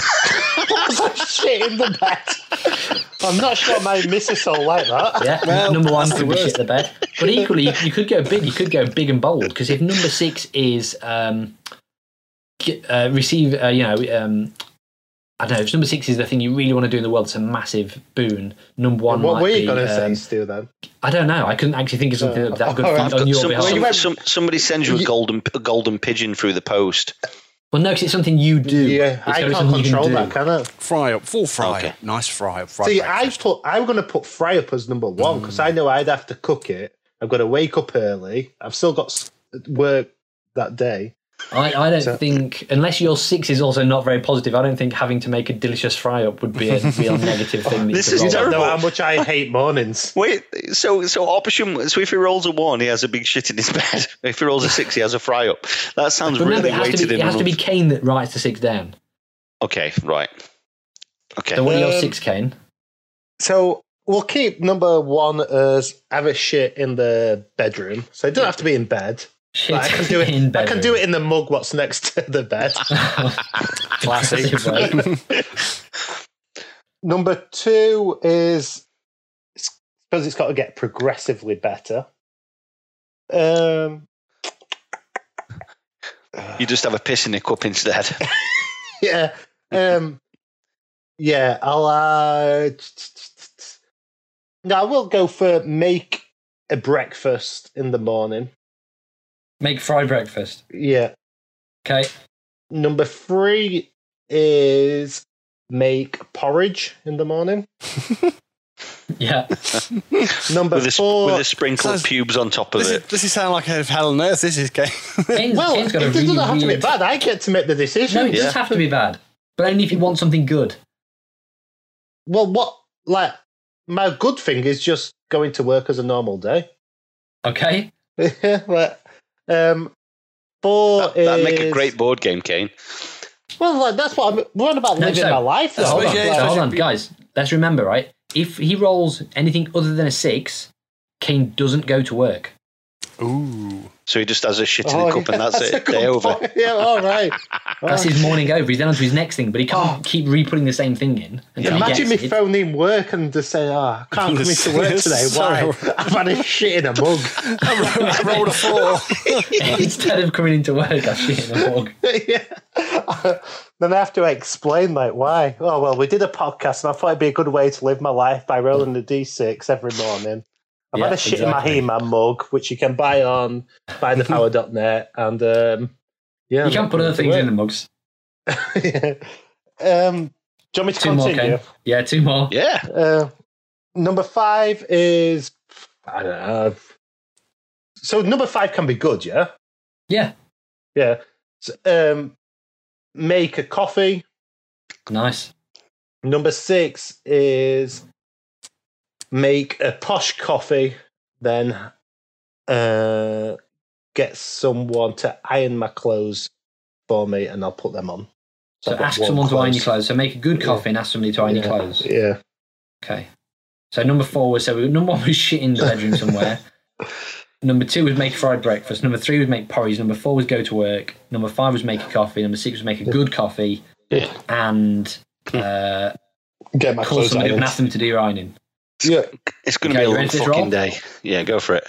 Shit in the bed. I'm not sure my missus will like that. Yeah, well, number 1 could be shit in the bed. But equally, you could go big. You could go big and bold, because if number 6 is receive, I don't know, if number 6 is the thing you really want to do in the world, it's a massive boon. Number 1 what might were you be, going to say, Stu, then? I don't know. I couldn't actually think of something that good on your behalf. Somebody sends you a golden pigeon through the post. Well, no, because it's something you do. Yeah, I can't control that, can I? Fry up, full fry. Okay. Nice fry up. See, I'm going to put fry up as number 1 because I know I'd have to cook it. I've got to wake up early. I've still got work that day. I don't think, unless your 6 is also not very positive, I don't think having to make a delicious fry up would be a real negative thing. This is terrible. You don't know how much I hate mornings. Wait, so if he rolls a 1, he has a big shit in his bed. If he rolls a 6, he has a fry up. That sounds really weighted in. It has to be Kane that writes the 6 down. Okay, right. Okay. So what are your 6, Kane? So we'll keep number 1 as have a shit in the bedroom. So it doesn't have to be in bed. Shit But I can do it. in I can do bedroom. it in the mug. What's next to the bed? Classic. Impressive, right? Number 2 is, I suppose it's got to get progressively better. You just have a piss in a cup instead. Yeah. Yeah, I'll no, I will go for make a breakfast in the morning. Make fried breakfast. Yeah. Okay. Number 3 is make porridge in the morning. Yeah. Number with 4 a sprinkle of Sounds- pubes on top of it. Does it sound like a hell on earth? This is game. well, Kane's got a it really doesn't have to be weird... bad. I get to make the decision. No, it does have to be bad. But only if you want something good. Well, my good thing is just going to work as a normal day. Okay? Yeah, like, 4 is... That'd make a great board game, Kane. Well, like, that's what we're on about No, living so- my life. Though. Hold on, yeah, so it's hold on, actually- guys. Let's remember, right? If he rolls anything other than a 6, Kane doesn't go to work. Ooh. So he just has a shit in a cup and that's a it. good Day over. point. Yeah, all right. That's his morning over. He's then on to his next thing, but he can't keep re-putting the same thing in. Until Imagine he me gets it. phoning work and just saying, I can't come into work today. Why? Sorry. I've had a shit in a mug. I rolled a 4. Instead of coming into work, I shit in a mug. Yeah. Then I have to explain, like, why. Oh, well, we did a podcast and I thought it'd be a good way to live my life by rolling the D6 every morning. I've had Yeah, a shit exactly. in my He-Man mug, which you can buy on buythepower.net. And, yeah. You can't put other things in the mugs. Yeah. Do you want me to 2 more, continue? Kane. Yeah, 2 more. Yeah. Number 5 is, I don't know. So number 5 can be good, yeah? Yeah. Yeah. So, make a coffee. Nice. Number 6 is make a posh coffee, then get someone to iron my clothes for me and I'll put them on. So I've got ask warm someone to iron your clothes. clothes. So make a good coffee and ask somebody to iron your clothes. Yeah. Okay. So number 4 was, number 1 was shit in the bedroom somewhere. Number 2 was make a fried breakfast. Number 3 was make porridge. Number 4 was go to work. Number 5 was make a coffee. Number 6 was make a good coffee. Yeah. And Get my call clothes somebody up and ironed. ask them to do your ironing. Yeah. It's going to Okay, be a you long ready for this fucking roll? day. Yeah, go for it.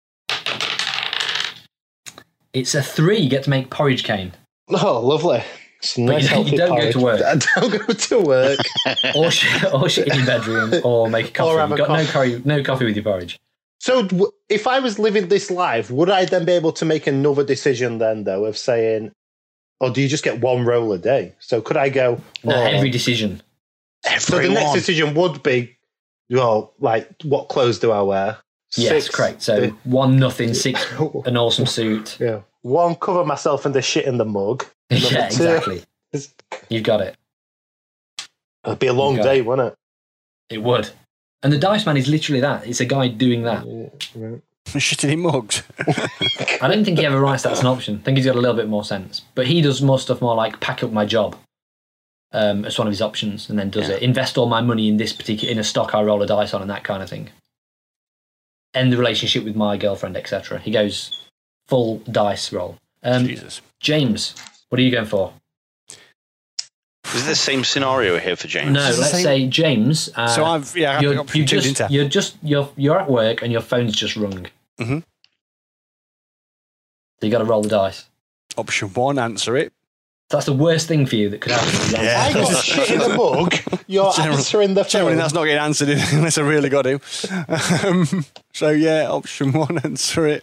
It's a 3. You get to make porridge, Kane. Oh, lovely. It's a nice you healthy don't go to porridge. work. I don't go to work. Or shit in your bedroom. Or make a coffee. Or have You've a got no coffee with your porridge. So if I was living this life, would I then be able to make another decision then, though, of saying, or do you just get one roll a day? So could I go, No, oh, every decision. so the next decision would be, well, like, what clothes do I wear? Yes, 6, correct. So 1-0, 6 an awesome suit. yeah. 1, cover myself in the shit in the mug. Yeah, Number 2 exactly. is- You've got it. It'd be a long Okay. day, wouldn't It would. And the Dice Man is literally that. It's a guy doing that. it? Yeah. Shitting in mugs. I don't think he ever writes that as an option. I think he's got a little bit more sense. But he does more stuff more like pack up my job as one of his options and then does it. Invest all my money in this particular, in a stock I roll a dice on and that kind of thing. End the relationship with my girlfriend, etc. He goes full dice roll. Jesus. James, what are you going for? Is it the same scenario here for James? No, It's the let's same- say James. So I've got option 2, didn't I? You're at work and your phone's just rung. Mhm. So you got to roll the dice. Option 1, answer it. That's the worst thing for you that could happen. Yeah. I got shit in the mug. You're answering the Generally, phone. that's not getting answered unless I really got to. So, yeah, option 1, answer it.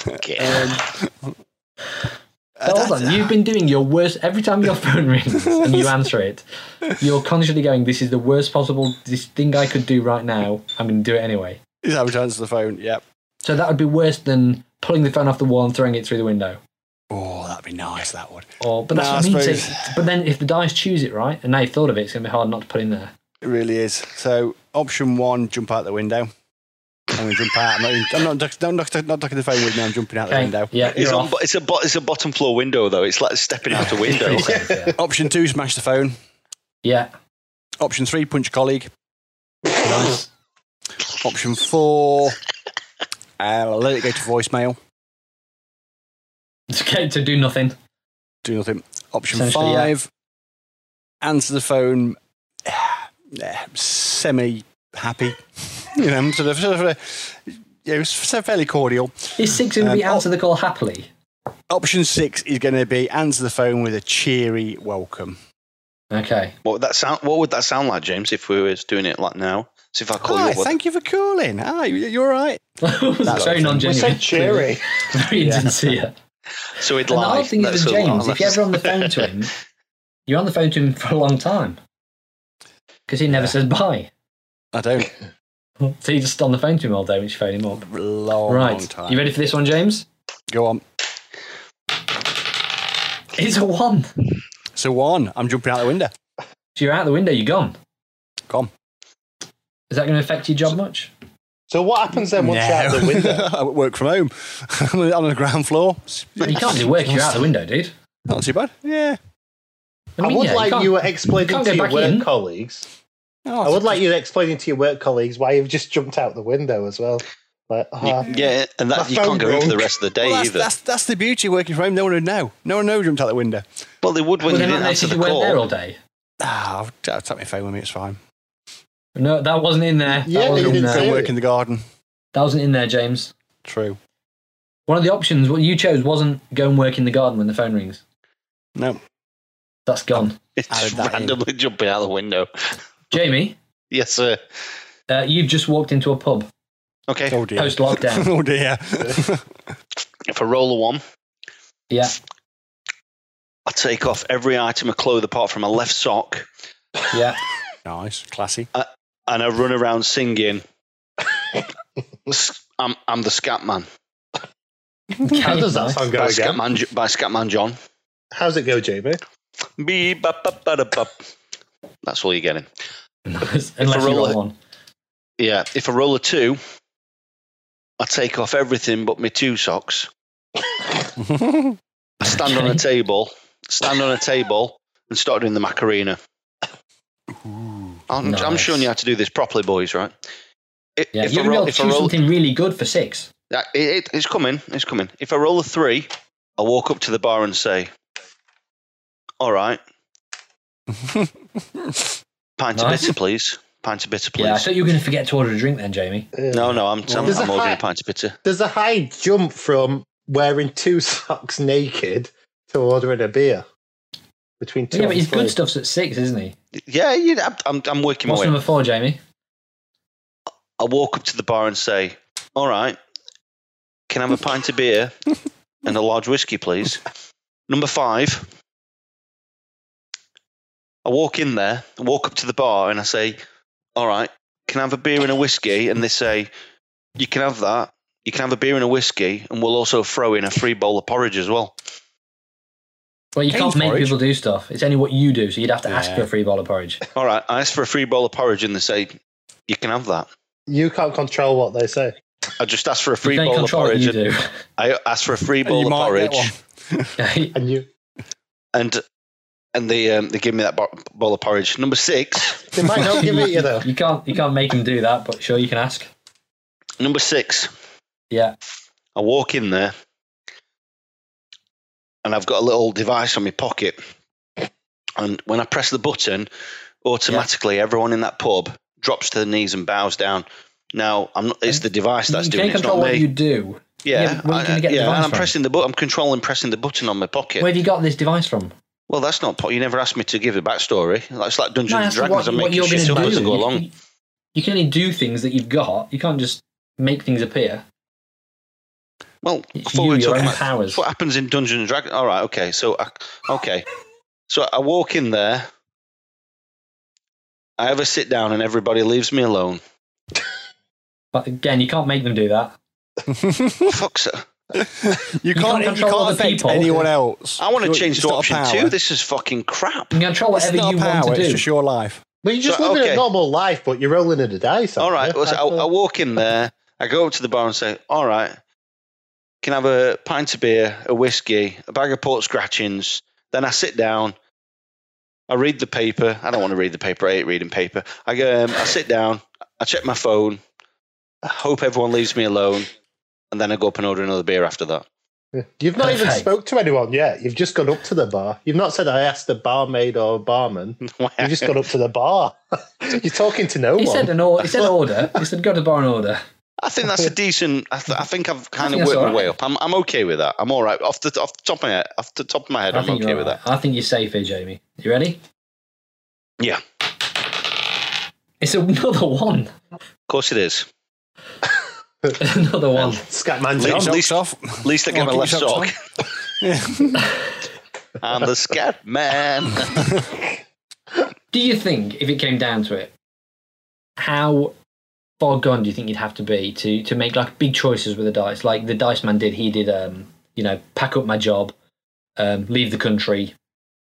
Hold on, you've been doing your worst every time your phone rings and you answer it. You're constantly going, "This is the worst possible this thing I could do right now. I'm going to do it anyway." Is having to answer the phone, yep. So that would be worse than pulling the phone off the wall and throwing it through the window. Oh, that'd be nice, that would. But that's No, what I I mean. suppose- So, but then if the dice choose it right, and now you've thought of it, it's going to be hard not to put in there. It really is. So, option 1, jump out the window. I'm going to jump out. I'm not ducking the phone with me. I'm jumping out the Okay, window. yeah, It's, you're on, off. it's a bottom floor window though. It's like stepping out a window. Yeah. Option 2, smash the phone. Yeah. Option 3, punch a colleague. Nice. Option 4, let it go to voicemail. It's okay to do nothing. Do nothing. Option Essentially, 5, answer the phone semi-happy. Sort of fairly cordial. Is 6 going to be answer the call happily? Option 6 is going to be answer the phone with a cheery welcome. Okay. What would that sound like, James, if we were doing it like now? So if I call Hi, you up, thank you for calling. Hi, you all right? That's very We non-genuine. said cheery. Very insincere. so he'd And the lie. hard thing is with So- James, if you're ever on the phone to him, you're on the phone to him for a long time. Because he never says bye. I don't. So you're just on the phone to him all day when you phone him up. Long time. You ready for this one, James? Go on. It's a 1. So 1, I'm jumping out the window. So you're out the window, you're gone. Gone. Is that going to affect your job much? So what happens then once you're out the window? I work from home. I'm on the ground floor. You can't do work if you're out the window, dude. Not too bad. Yeah. I would yeah, like can't- you were explaining can't to go your back work in. colleagues. Oh, I would like you explaining to your work colleagues why you've just jumped out the window as well. Like, Yeah, and My that you can't phone go in for the broke. rest of the day Well, either. that's the beauty of working from home. No one would know. No one knows jumped out the window. Well, they would when Well, you they're didn't not answer if the you weren't there all call. day. I'll take my phone with me. It's fine. No, that wasn't in there. Yeah, that wasn't you in didn't there. say Go work in the garden. That wasn't in there, James. True. One of the options, what you chose, wasn't go and work in the garden when the phone rings. No. That's gone. It's Added just that in. randomly jumping out the window. Jamie, Yes, sir. you've just walked into a pub Okay. Oh dear. post-lockdown. Oh dear. If I roll a 1, Yeah. I take off every item of clothing apart from my left sock, Yeah. Nice. Classy. and I run around singing. I'm the Scat Man how does that Nice. song go again? by Scatman John. How's it go, Jamie? Beep, bop, bop, bop, bop. That's all you're getting. Unless I you roll roll it- one. Yeah, if I roll a 2, I take off everything but my 2 socks. I stand on a table, and start doing the Macarena. I'm Nice. showing you how to do this properly, boys. Right? Yeah, If you're I going to be roll, able to if I choose roll, something really good for 6. it's coming. It's coming. If I roll a 3, I walk up to the bar and say, "All right, pint of Nice. bitter, please. Pint of bitter, please." Yeah, I thought you were going to forget to order a drink then, Jamie. No, I'm There's a ordering high- a pint of bitter. There's a high jump from wearing 2 socks naked to ordering a beer. Between 2 Yeah, but and his 3. good stuff's at 6, isn't he? Yeah, I'm working my What's way. number 4, Jamie? I walk up to the bar and say, "All right, can I have a pint of beer and a large whiskey, please?" Number 5, I walk in there, I walk up to the bar and I say, "All right, can I have a beer and a whiskey?" And they say, "You can have that. You can have a beer and a whiskey, and we'll also throw in a free bowl of porridge as well." Well, you Cane can't make porridge. people do stuff. It's only what you do, so you'd have to ask Yeah. for a free bowl of porridge. All right, I ask for a free bowl of porridge and they say, "You can have that." You can't control what they say. I just ask for a You free can bowl of control what porridge. you do. I ask for a free bowl You of might get porridge. Okay. And you, And they give me that bowl of porridge. Number 6, they might not give it you though. You can't make him do that, but sure you can ask. number 6. Yeah. I walk in there, and I've got a little device on my pocket. And when I press the button, automatically everyone in that pub drops to their knees and bows down. Now, it's the device that's you doing can't it. It's control not what me. you do. Yeah, but where are you going to get the and device I'm from? pressing the button. I'm controlling pressing the button on my pocket. Where have you got this device from? Well, that's not. You never asked me to give a backstory. It's like Dungeons No, and that's Dragons. I'm what making you're shit going up to as I do. go along. You can only do things that you've got. You can't just make things appear. Well, It's I thought you, we were your talking own about powers. what happens in Dungeons and Dragons. All right, okay. So I walk in there. I have a sit down, and everybody leaves me alone. But again, you can't make them do that. Fuck's it. You can't can't control other affect people. anyone else. I want to You're- change it's to not a option power. 2. This is fucking crap. You can control It's whatever not you a want power. to It's do. just your life. But you're just So, living okay. a normal life, but you're rolling in the dice. All right. aren't you? I walk in there. I go up to the bar and say, "All right, can I have a pint of beer, a whiskey, a bag of pork scratchings?" Then I sit down, I read the paper. I don't want to read the paper. I hate reading paper. I sit down. I check my phone. I hope everyone leaves me alone, and then I go up and order another beer after that. You've not even spoke to anyone yet. You've just gone up to the bar. You've not said, I asked the barmaid or barman. You've just gone up to the bar. You're talking to no one. He said order. He said go to the bar and order. I think that's a decent. I think I've kind of worked my way up. I'm okay with that. I'm all right. Off the top of my head, I'm okay with that. I think you're safe here, Jamie. You ready? Yeah. It's another one. Of course it is. Another one. Scatman John. At least I get my left sock. I'm the scat man. Do you think, if it came down to it, how far gone do you think you'd have to be to make like big choices with the dice? Like the Dice Man did. He did, pack up my job, leave the country,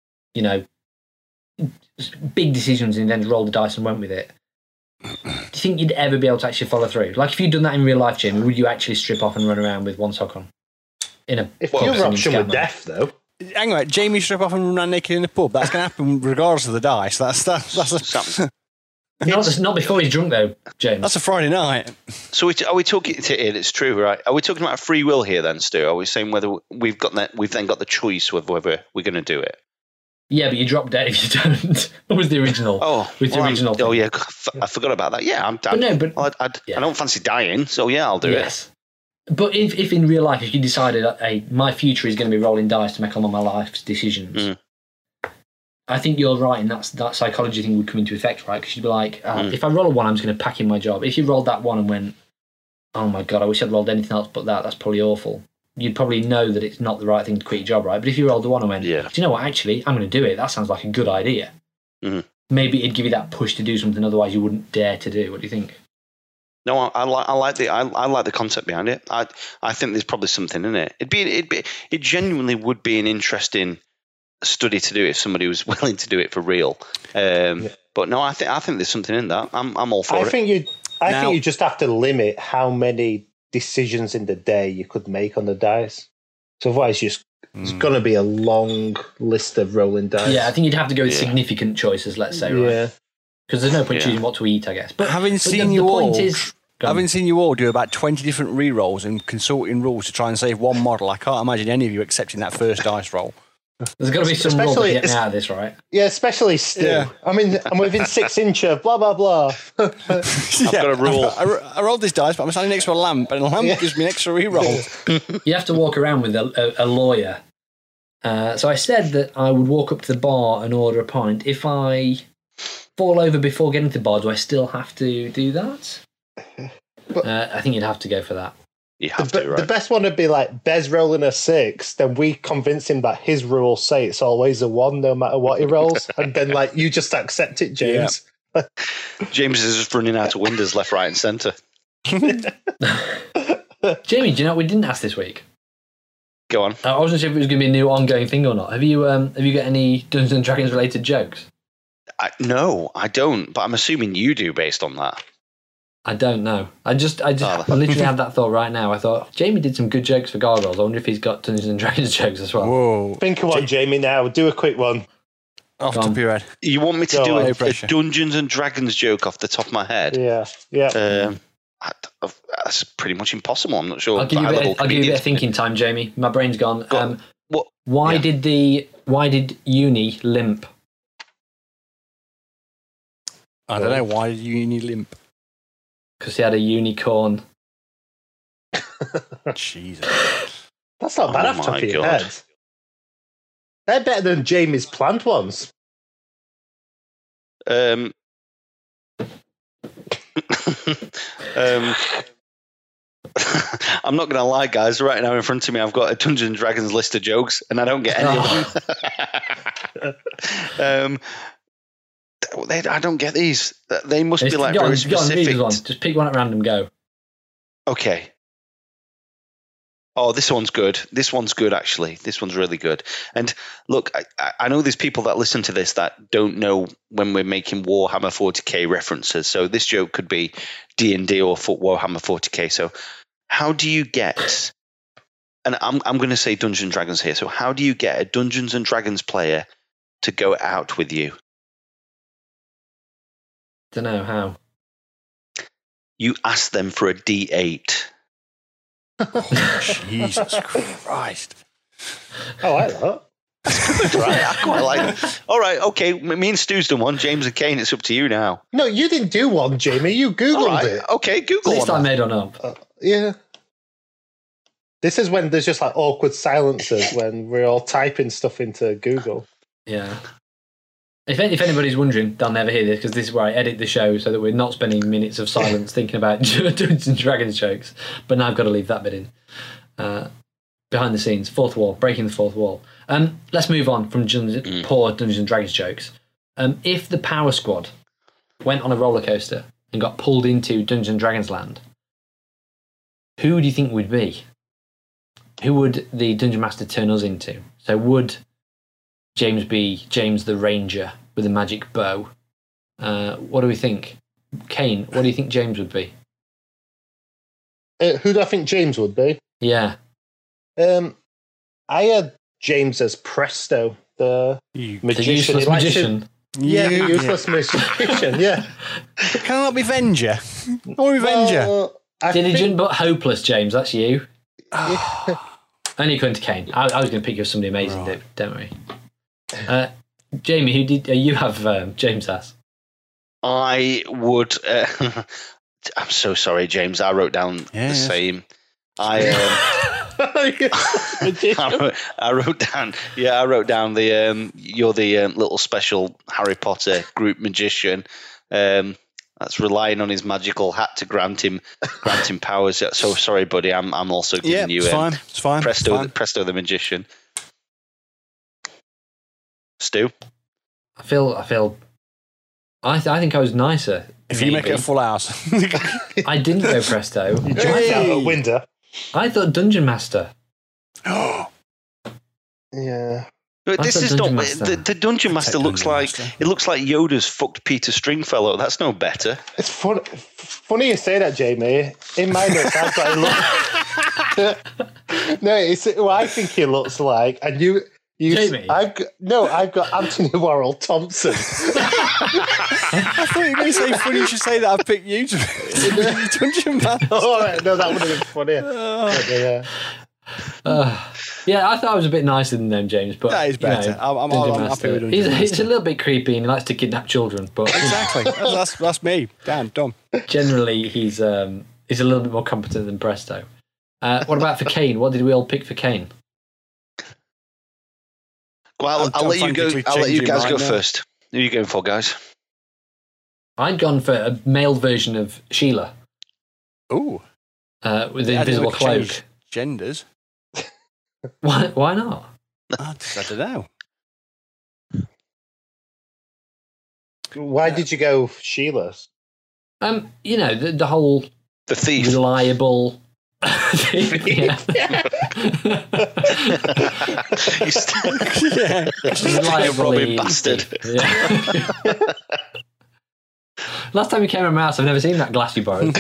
big decisions, and then rolled the dice and went with it. Do you think you'd ever be able to actually follow through? Like if you'd done that in real life, Jamie, would you actually strip off and run around with one sock on? If your option were death, though. Hang on, Jamie strip off and run around naked in the pub. That's going to happen regardless of the dice. That's something. Not before he's drunk, though, James. That's a Friday night. So are we talking? It's true, right? Are we talking about free will here, then, Stu? Are we saying whether we've then got the choice of whether we're going to do it? Yeah, but you drop dead if you don't. What was the original? Original. Oh yeah, I forgot about that. Yeah, I don't fancy dying, so yeah, I'll do it. But if in real life, if you decided, hey, my future is going to be rolling dice to make all of my life's decisions, I think you're right, and that psychology thing would come into effect, right? Because you'd be like, if I roll a 1, I'm just going to pack in my job. If you rolled that 1 and went, oh my God, I wish I'd rolled anything else but that, that's probably awful. You'd probably know that it's not the right thing to quit your job, right? But if you rolled the 1 and went, do you know what, actually, I'm going to do it. That sounds like a good idea. Maybe it'd give you that push to do something otherwise you wouldn't dare to do. What do you think? No, I like the concept behind it. I think there's probably something in it. It genuinely would be an interesting study to do if somebody was willing to do it for real. But no, I think there's something in that. I'm all for it. I think you just have to limit how many decisions in the day you could make on the dice. So otherwise, it's going to be a long list of rolling dice. Yeah, I think you'd have to go with significant choices. Let's say, right? Because there's no point choosing what to eat, I guess. But having seen you all do about 20 different re-rolls and consulting rules to try and save one model, I can't imagine any of you accepting that first dice roll. There's got to be some rule to get me out of this, right? Yeah, especially Stu. Yeah. I mean, I'm within 6 inch of blah, blah, blah. I've got a rule. I rolled this dice, but I'm standing next to a lamp, and a lamp gives me an extra re-roll. You have to walk around with a lawyer. So I said that I would walk up to the bar and order a pint. If I fall over before getting to the bar, do I still have to do that? I think you'd have to go for that. You have to, right? The best one would be like Bez rolling a 6, then we convince him that his rules say it's always a 1 no matter what he rolls, and then like you just accept it, James. Yeah. James is just running out of windows left, right, and centre. Jamie, do you know what we didn't ask this week? Go on. I wasn't sure if it was going to be a new ongoing thing or not. Have you got any Dungeons and Dragons related jokes? No, I don't, but I'm assuming you do based on that. I don't know. I literally had that thought right now. I thought, Jamie did some good jokes for Gargoyles. I wonder if he's got Dungeons and Dragons jokes as well. Whoa. Think of one, Jamie, now. Do a quick one. Off the top of your head. You want me to do a Dungeons and Dragons joke off the top of my head? Yeah. That's pretty much impossible. I'm not sure. I'll give you a bit of thinking time, Jamie. My brain's gone. What? Why did Uni limp? I don't know. Why did Uni limp? Because he had a unicorn. Jesus. That's not bad off the top of your head. They're better than Jamie's planned ones. I'm not going to lie, guys. Right now in front of me, I've got a Dungeons and Dragons list of jokes, and I don't get any of them. I don't get these. They must be like very specific. Just pick one at random. Go. Okay. Oh, this one's good. This one's good, actually. This one's really good. And look, I know there's people that listen to this that don't know when we're making Warhammer 40k references. So this joke could be D&D or Warhammer 40k. So how do you get... And I'm going to say Dungeons and Dragons here. So how do you get a Dungeons and Dragons player to go out with you? Don't know how. You ask them for a D8. Jesus Christ. I like that. Right, I quite like it. All right, okay. Me and Stu's done one. James and Kane, it's up to you now. No, you didn't do one, Jamie. You Googled All right, it. okay, At Google least I one. made one up. Yeah. This is when there's just like awkward silences when we're all typing stuff into Google. Yeah. If anybody's wondering, they'll never hear this because this is where I edit the show so that we're not spending minutes of silence thinking about Dungeons and Dragons jokes. But now I've got to leave that bit in. Behind the scenes, fourth wall, breaking the fourth wall. Let's move on from poor Dungeons and Dragons jokes. If the Power Squad went on a roller coaster and got pulled into Dungeons and Dragons land, who do you think would be? Who would the Dungeon Master turn us into? So would James be James the Ranger with a magic bow? What do we think? Kane, what do you think James would be? Who do I think James would be? Yeah. I had James as Presto, the You, The magician. useless He likes to- magician. Yeah, the useless magician, yeah. Can I not be Venger? I want to be Venger. Well, I Diligent think- but hopeless, James. That's you. Only according to Kane. I was going to pick you somebody amazing, Right. don't worry. Jamie, who did you have James as? I would. I'm so sorry, James. I wrote down Yeah, the yes. same. I wrote down. Yeah, I wrote down the. You're the little special Harry Potter group magician. That's relying on his magical hat to grant him powers. So sorry, buddy. I'm also giving you it's fine. It's fine. Presto, It's fine. Presto the magician. Stu. I think I was nicer. If you make it a maybe. full house. I didn't go Presto. Jumped out a window. I thought Dungeon Master. Yeah. But That's this a is not Dungeon Master. the Dungeon Master. Looks Dungeon like Master. it looks like Yoda's fucked Peter Stringfellow. That's no better. It's funny you say that, Jamie. In my notes, I've got No, it's what I think he looks like. And you Jamie? I've got Anthony Warrell Thompson. I thought you were going to say funny. You should say that I've picked you to be Dungeon Master. All right, no, that would have been funnier. But, yeah. Yeah, I thought I was a bit nicer than them, James. But That is better. I'm Dungeon happy Master. with Dungeon He's Master. a little bit creepy and he likes to kidnap children, but Exactly. That's me. Dan, done. generally he's a little bit more competent than Presto. What about for Kane? What did we all pick for Kane? Well, I'll I'm let you go. frantically I'll let you changing guys right go now. first. Who are you going for, guys? I'd gone for a male version of Sheila Ooh. with the I didn't invisible know we could change cloak. Genders. Why not? I don't know. Why did you go Sheila's? The whole The thief. reliable. Yeah. yeah. Reliably Robin bastard. Yeah. Last time you came around my house, I've never seen that glass you borrowed.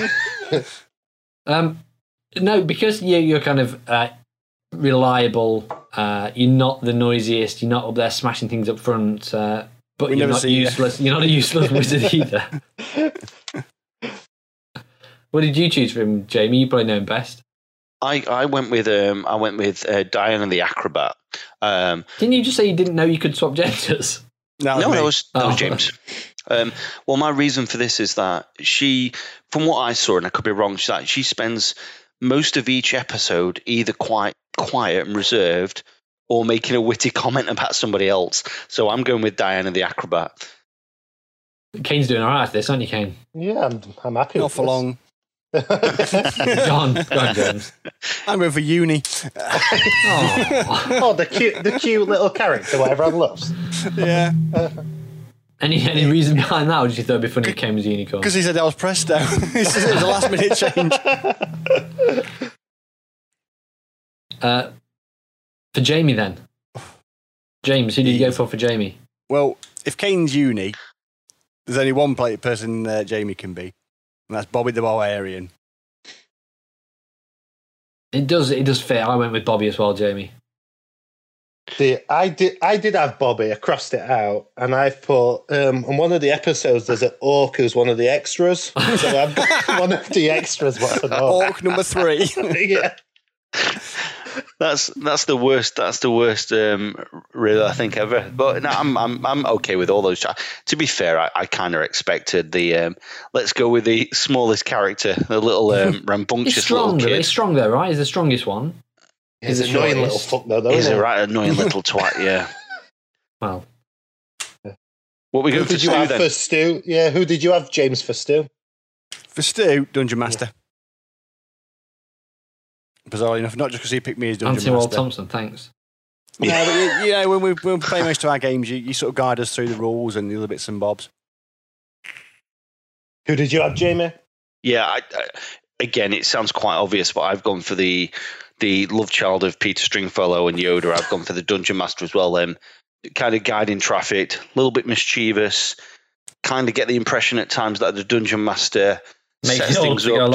No, because you're kind of reliable. You're not the noisiest. You're not up there smashing things up front. But We you're never not see you. useless. You're not a useless wizard either. What did you choose for him, Jamie? You probably know him best. I went with Diana the Acrobat. Didn't you just say you didn't know you could swap genders? No, that was Oh. James. Well, my reason for this is that she, from what I saw, and I could be wrong, she spends most of each episode either quite quiet and reserved or making a witty comment about somebody else. So I'm going with Diana the Acrobat. Kane's doing all right at this, aren't you, Kane? Yeah, I'm happy. Not with for this. long. Go on, James. I'm going for uni. Oh. Oh, the cute little character, what everyone loves. Yeah. Any reason behind that, or did you thought it'd be funny if Kane was a unicorn? Because he said that was Presto. It was a last minute change. For Jamie, then. James, who did you go for Jamie? Well, if Kane's uni, there's only one person Jamie can be, and that's Bobby the Barbarian. It does fit. I went with Bobby as well, Jamie. I did have Bobby. I crossed it out, and I've put on one of the episodes. There's an orc who's one of the extras, so I've got one of the extras. What's an orc? Orc number 3. Yeah. That's the worst. That's the worst reel I think ever. But no, I'm okay with all those. To be fair, I kind of expected the let's go with the smallest character, the little rambunctious little kid. He's strong though, right? He's the strongest one. He's an annoying little fuck though. He's a right annoying little twat. Yeah. Well, what we go Who for did you Stu have then? for Stu? Yeah, who did you have, James, for Stu? For Stu, Dungeon Master. Bizarrely enough, not just because he picked me as Dungeon Anthony Wall Master. Thompson, thanks. No, but you know, when we play most of our games, you sort of guide us through the rules and the other bits and bobs. Who did you have, Jamie? Yeah, again, it sounds quite obvious, but I've gone for the love child of Peter Stringfellow and Yoda. I've gone for the Dungeon Master as well. Kind of guiding traffic, a little bit mischievous. Kind of get the impression at times that the Dungeon Master sets things up.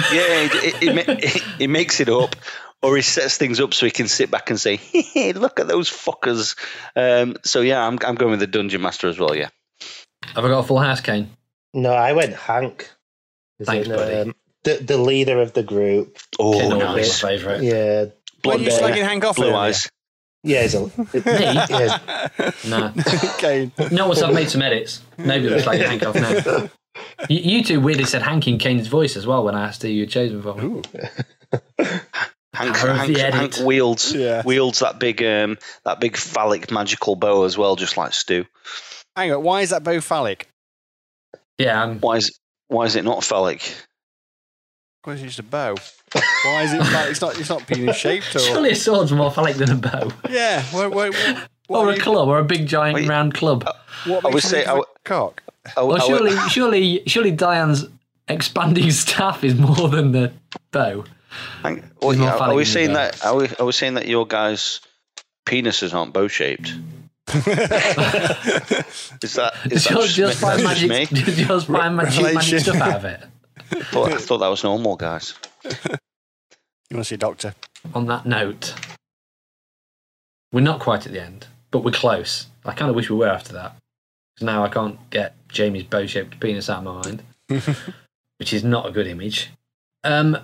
He makes it up, or he sets things up so he can sit back and say, hey, "Look at those fuckers." So yeah, I'm going with the Dungeon Master as well. Yeah. Have I got a full house, Kane? No, I went Hank. Thanks, buddy. The leader of the group. Oh, Kane nice. Always my favourite. Yeah. Were you slagging Hank off Blue earlier? eyes. Yeah, he's a... Nah. Kane. No, once I've made some edits. Maybe looks like Hank off now. You two weirdly said Hank in Kane's voice as well when I asked who you'd chosen for. Hank wields Yeah. that big phallic magical bow as well, just like Stu. Hang on, why is that bow phallic? Yeah, Why is it not phallic? Because it's just a bow. Why is it phallic? It's not penis shaped or... surely a sword's more phallic than a bow. Yeah. What Or a club, or a big giant round club. What I would makes say- something like a cock? Or surely Diane's expanding staff is more than the bow. Are more we phallic saying than that? Are we saying that your guys' penises aren't bow shaped? Is that Just find that's magic, me? just find magic stuff out of it. I thought that was normal, guys. You want to see a doctor? On that note, we're not quite at the end, but we're close. I kind of wish we were after that. Because now I can't get Jamie's bow-shaped penis out of my mind, which is not a good image. What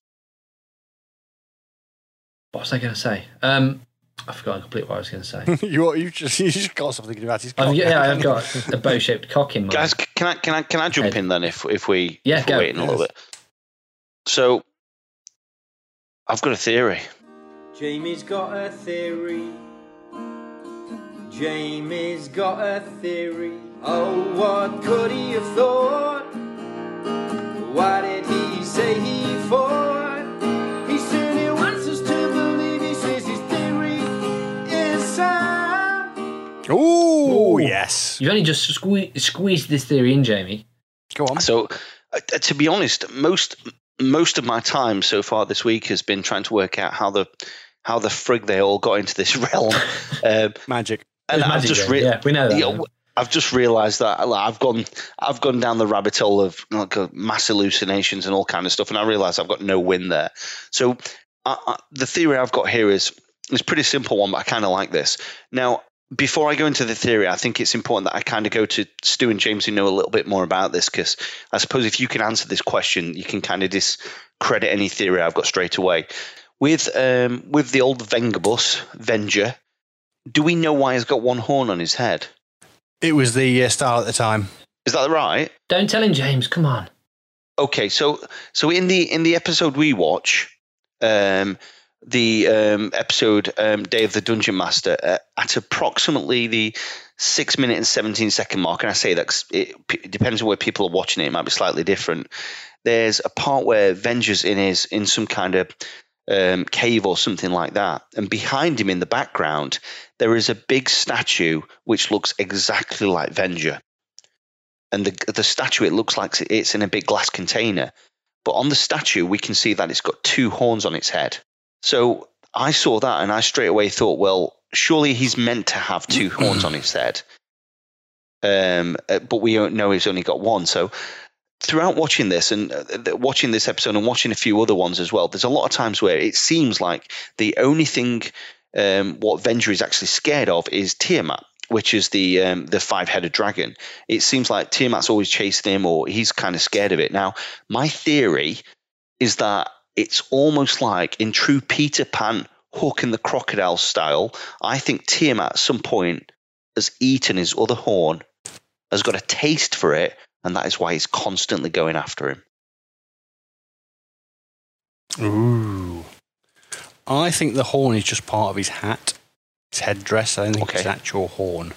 was I going to say? I forgot completely what I was going to say. you just got something about his cock. I've got a bow-shaped cock in mind. Guys, can I jump in then if we're go. waiting a little bit? So, I've got a theory. Jamie's got a theory. Jamie's got a theory. Oh, what could he have thought? Why did he say he fought? He said he wants us to believe. He says his theory is sound. Ooh, yes. You've only just squeezed this theory in, Jamie. Go on. So, to be honest, most of my time so far this week has been trying to work out how the frig they all got into this realm. Magic. And I've magic, just yeah, we know that. I've just realised that I've gone down the rabbit hole of mass hallucinations and all kind of stuff, and I realise I've got no win there. So the theory I've got here is a pretty simple one, but I kind of like this. Now, before I go into the theory, I think it's important that I kind of go to Stu and James who know a little bit more about this, because I suppose if you can answer this question, you can kind of discredit any theory I've got straight away. With the old Vengabus, Venger, do we know why he's got one horn on his head? It was the style at the time. Is that right? Don't tell him, James. Come on. Okay, so in the episode we watch, the episode Day of the Dungeon Master, at approximately the 6 minute and 17 second mark, and I say that 'cause it depends on where people are watching it, it might be slightly different. There's a part where Venger's in some kind of cave or something like that, and behind him in the background there is a big statue which looks exactly like Venger, and the statue, it looks like it's in a big glass container, but on the statue we can see that it's got two horns on its head. So I saw that and I straight away thought, well, surely he's meant to have two horns on his head, but we don't know he's only got one. So throughout watching this and watching this episode and watching a few other ones as well, there's a lot of times where it seems like the only thing what Venger is actually scared of is Tiamat, which is the 5-headed dragon. It seems like Tiamat's always chasing him, or he's kind of scared of it. Now, my theory is that it's almost like in true Peter Pan, Hook and the Crocodile style. I think Tiamat at some point has eaten his other horn, has got a taste for it, and that is why he's constantly going after him. Ooh. I think the horn is just part of his hat, his headdress. I don't think it's an actual horn.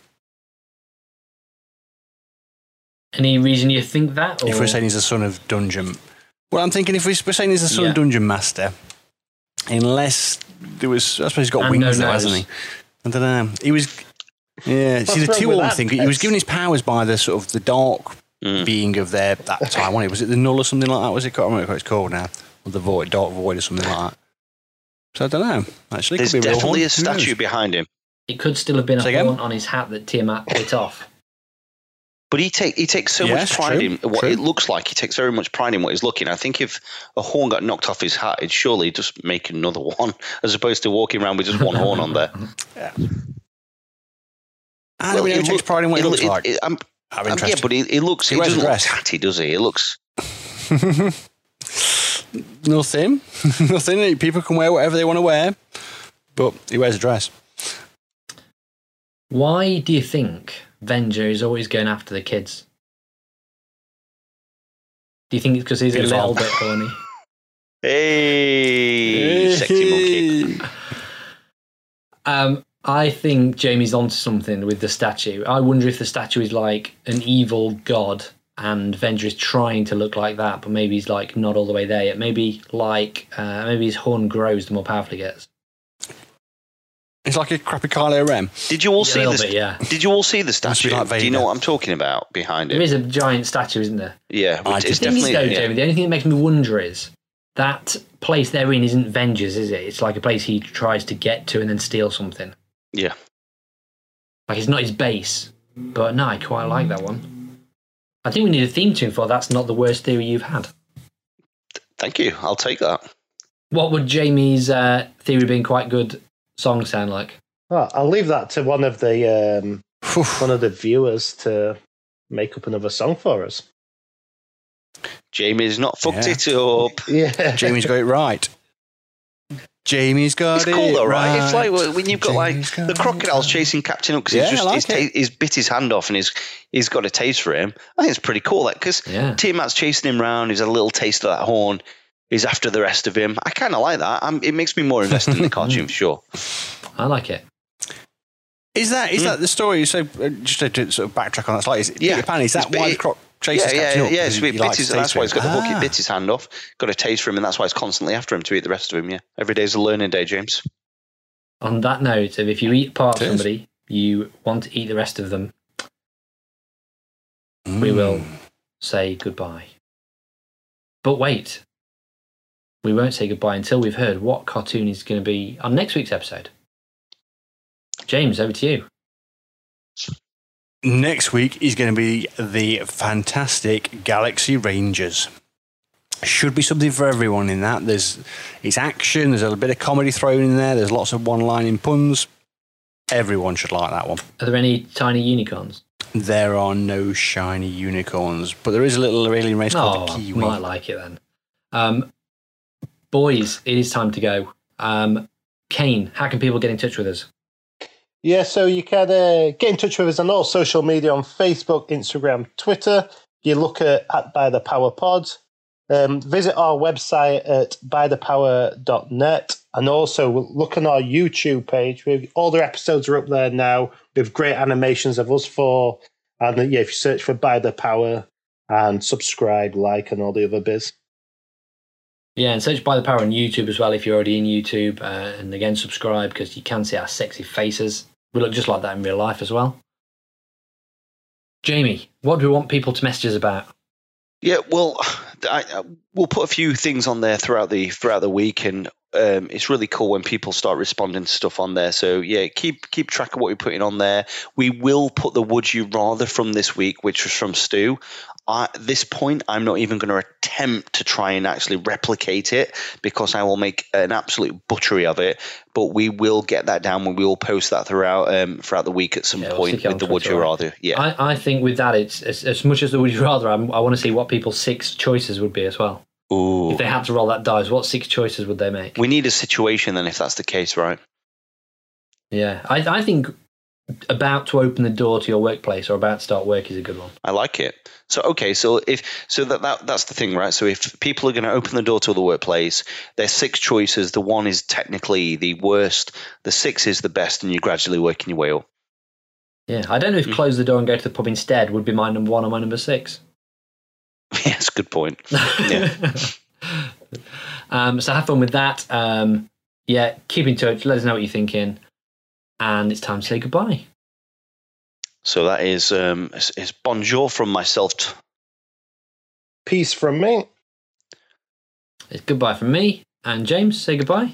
Any reason you think that? Or? If we're saying he's the son of Dungeon... Well, I'm thinking if we're saying he's the son of Dungeon Master, unless there was... I suppose he's got wings though, hasn't he? I don't know. He was... Yeah, see, the two-horn thing, he was given his powers by the sort of the dark being of that time, wasn't it? Was it the Null or something like that? Was it? I can't remember what it's called now. Or the Void, Dark Void or something like that. So I don't know. Actually, there's could be definitely a statue behind him. It could still have been a horn on his hat that Tiamat bit off. But he takes so much pride in what it looks like. He takes very much pride in what he's looking. I think if a horn got knocked off his hat, it'd surely just make another one, as opposed to walking around with just one horn on there. Yeah. Well, he takes pride in what it looks like. Yeah, but he looks. He doesn't look tatty, does he? It looks. Nothing. Nothing. People can wear whatever they want to wear, but he wears a dress. Why do you think Venger is always going after the kids? Do you think it's because he's a little bit horny? Hey, sexy monkey. I think Jamie's onto something with the statue. I wonder if the statue is like an evil god and Venger is trying to look like that, but maybe he's like not all the way there yet. Maybe maybe his horn grows the more powerful he gets. It's like a crappy Kylo Ren. Did you all see this? Did you all see the statue? Like do you know what I'm talking about behind it? There is a giant statue, isn't there? Yeah, it's definitely. Jamie, the only thing that makes me wonder is that place they're in isn't Venger's, is it? It's like a place he tries to get to and then steal something. Yeah. Like it's not his base, but no, I quite like that one. I think we need a theme tune for That's Not the Worst Theory You've Had. Thank you. I'll take that. What would Jamie's theory being quite good song sound like? Oh, I'll leave that to one of the viewers to make up another song for us. Jamie's not fucked it up. Yeah, Jamie's got it right. Jamie's got it's cool though, right? It's like when you've got the crocodile's chasing Captain Hook because he's bit his hand off and he's got a taste for him. I think it's pretty cool, because Tiamat's chasing him around. He's had a little taste of that horn. He's after the rest of him. I kind of like that. It makes me more invested in the cartoon for sure. I like it. Is that the story? So just to sort of backtrack on that slightly, Peter Pan, is that why the croc chases Captain Hook? Yeah. That's why he's got the hook. He bit his hand off, got a taste for him, and that's why he's constantly after him to eat the rest of him. Yeah, every day's a learning day, James. On that note, if you eat part of somebody, you want to eat the rest of them. We will say goodbye. But wait, we won't say goodbye until we've heard what cartoon is going to be on next week's episode. James, over to you. Next week is going to be the fantastic Galaxy Rangers. Should be something for everyone in that. It's action, there's a little bit of comedy thrown in there, there's lots of one-lining puns. Everyone should like that one. Are there any tiny unicorns? There are no shiny unicorns, but there is a little alien race called the Kiwi. I might like it then. Boys, it is time to go. Kane, how can people get in touch with us? Yeah, so you can get in touch with us on all social media on Facebook, Instagram, Twitter. You look at By the Power Pod. Visit our website at bythepower.net, and also look on our YouTube page. All the episodes are up there now with great animations of us four. And if you search for By the Power and subscribe, like, and all the other bits. Yeah, and search By the Power on YouTube as well if you're already in YouTube. And again, subscribe because you can see our sexy faces. We look just like that in real life as well. Jamie, what do we want people to message us about? Yeah, well, we'll put a few things on there throughout the week, and it's really cool when people start responding to stuff on there. So yeah, keep track of what we're putting on there. We will put the Would You Rather from this week, which was from Stu. At this point, I'm not even going to attempt to try and actually replicate it because I will make an absolute butchery of it. But we will get that down and we will post that throughout the week at some point with the Would You Rather. Yeah, I think with that, it's as much as the Would You Rather, I want to see what people's 6 choices would be as well. Ooh. If they had to roll that dice, what 6 choices would they make? We need a situation then if that's the case, right? Yeah, I think about to open the door to your workplace or about to start work is a good one. I like it. So okay, so that's the thing, right? So if people are going to open the door to the workplace, there's 6 choices. The 1 is technically the worst. The 6 is the best, and you're gradually working your way up. Yeah, I don't know if close the door and go to the pub instead would be my number 1 or my number 6. Yeah, that's a good point. Yeah. So have fun with that. Yeah, keep in touch. Let us know what you're thinking. And it's time to say goodbye. So that is bonjour from myself. Peace from me. It's goodbye from me. And James, say goodbye.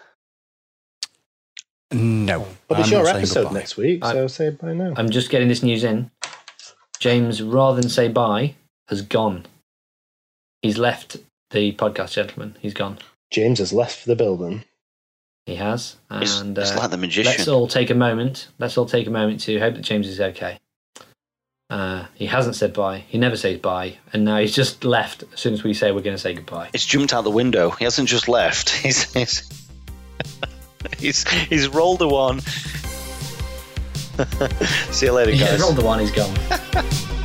No. But it's I'm your not saying episode goodbye. next week, so say bye now. I'm just getting this news in. James, rather than say bye, has gone. He's left the podcast, gentlemen. He's gone. James has left the building. He has. And it's like the magician. Let's all take a moment to hope that James is okay. He hasn't said bye. He never says bye. And now he's just left as soon as we say we're going to say goodbye. It's jumped out the window. He hasn't just left. He's rolled a 1. See you later, guys. He's rolled the 1, he's gone.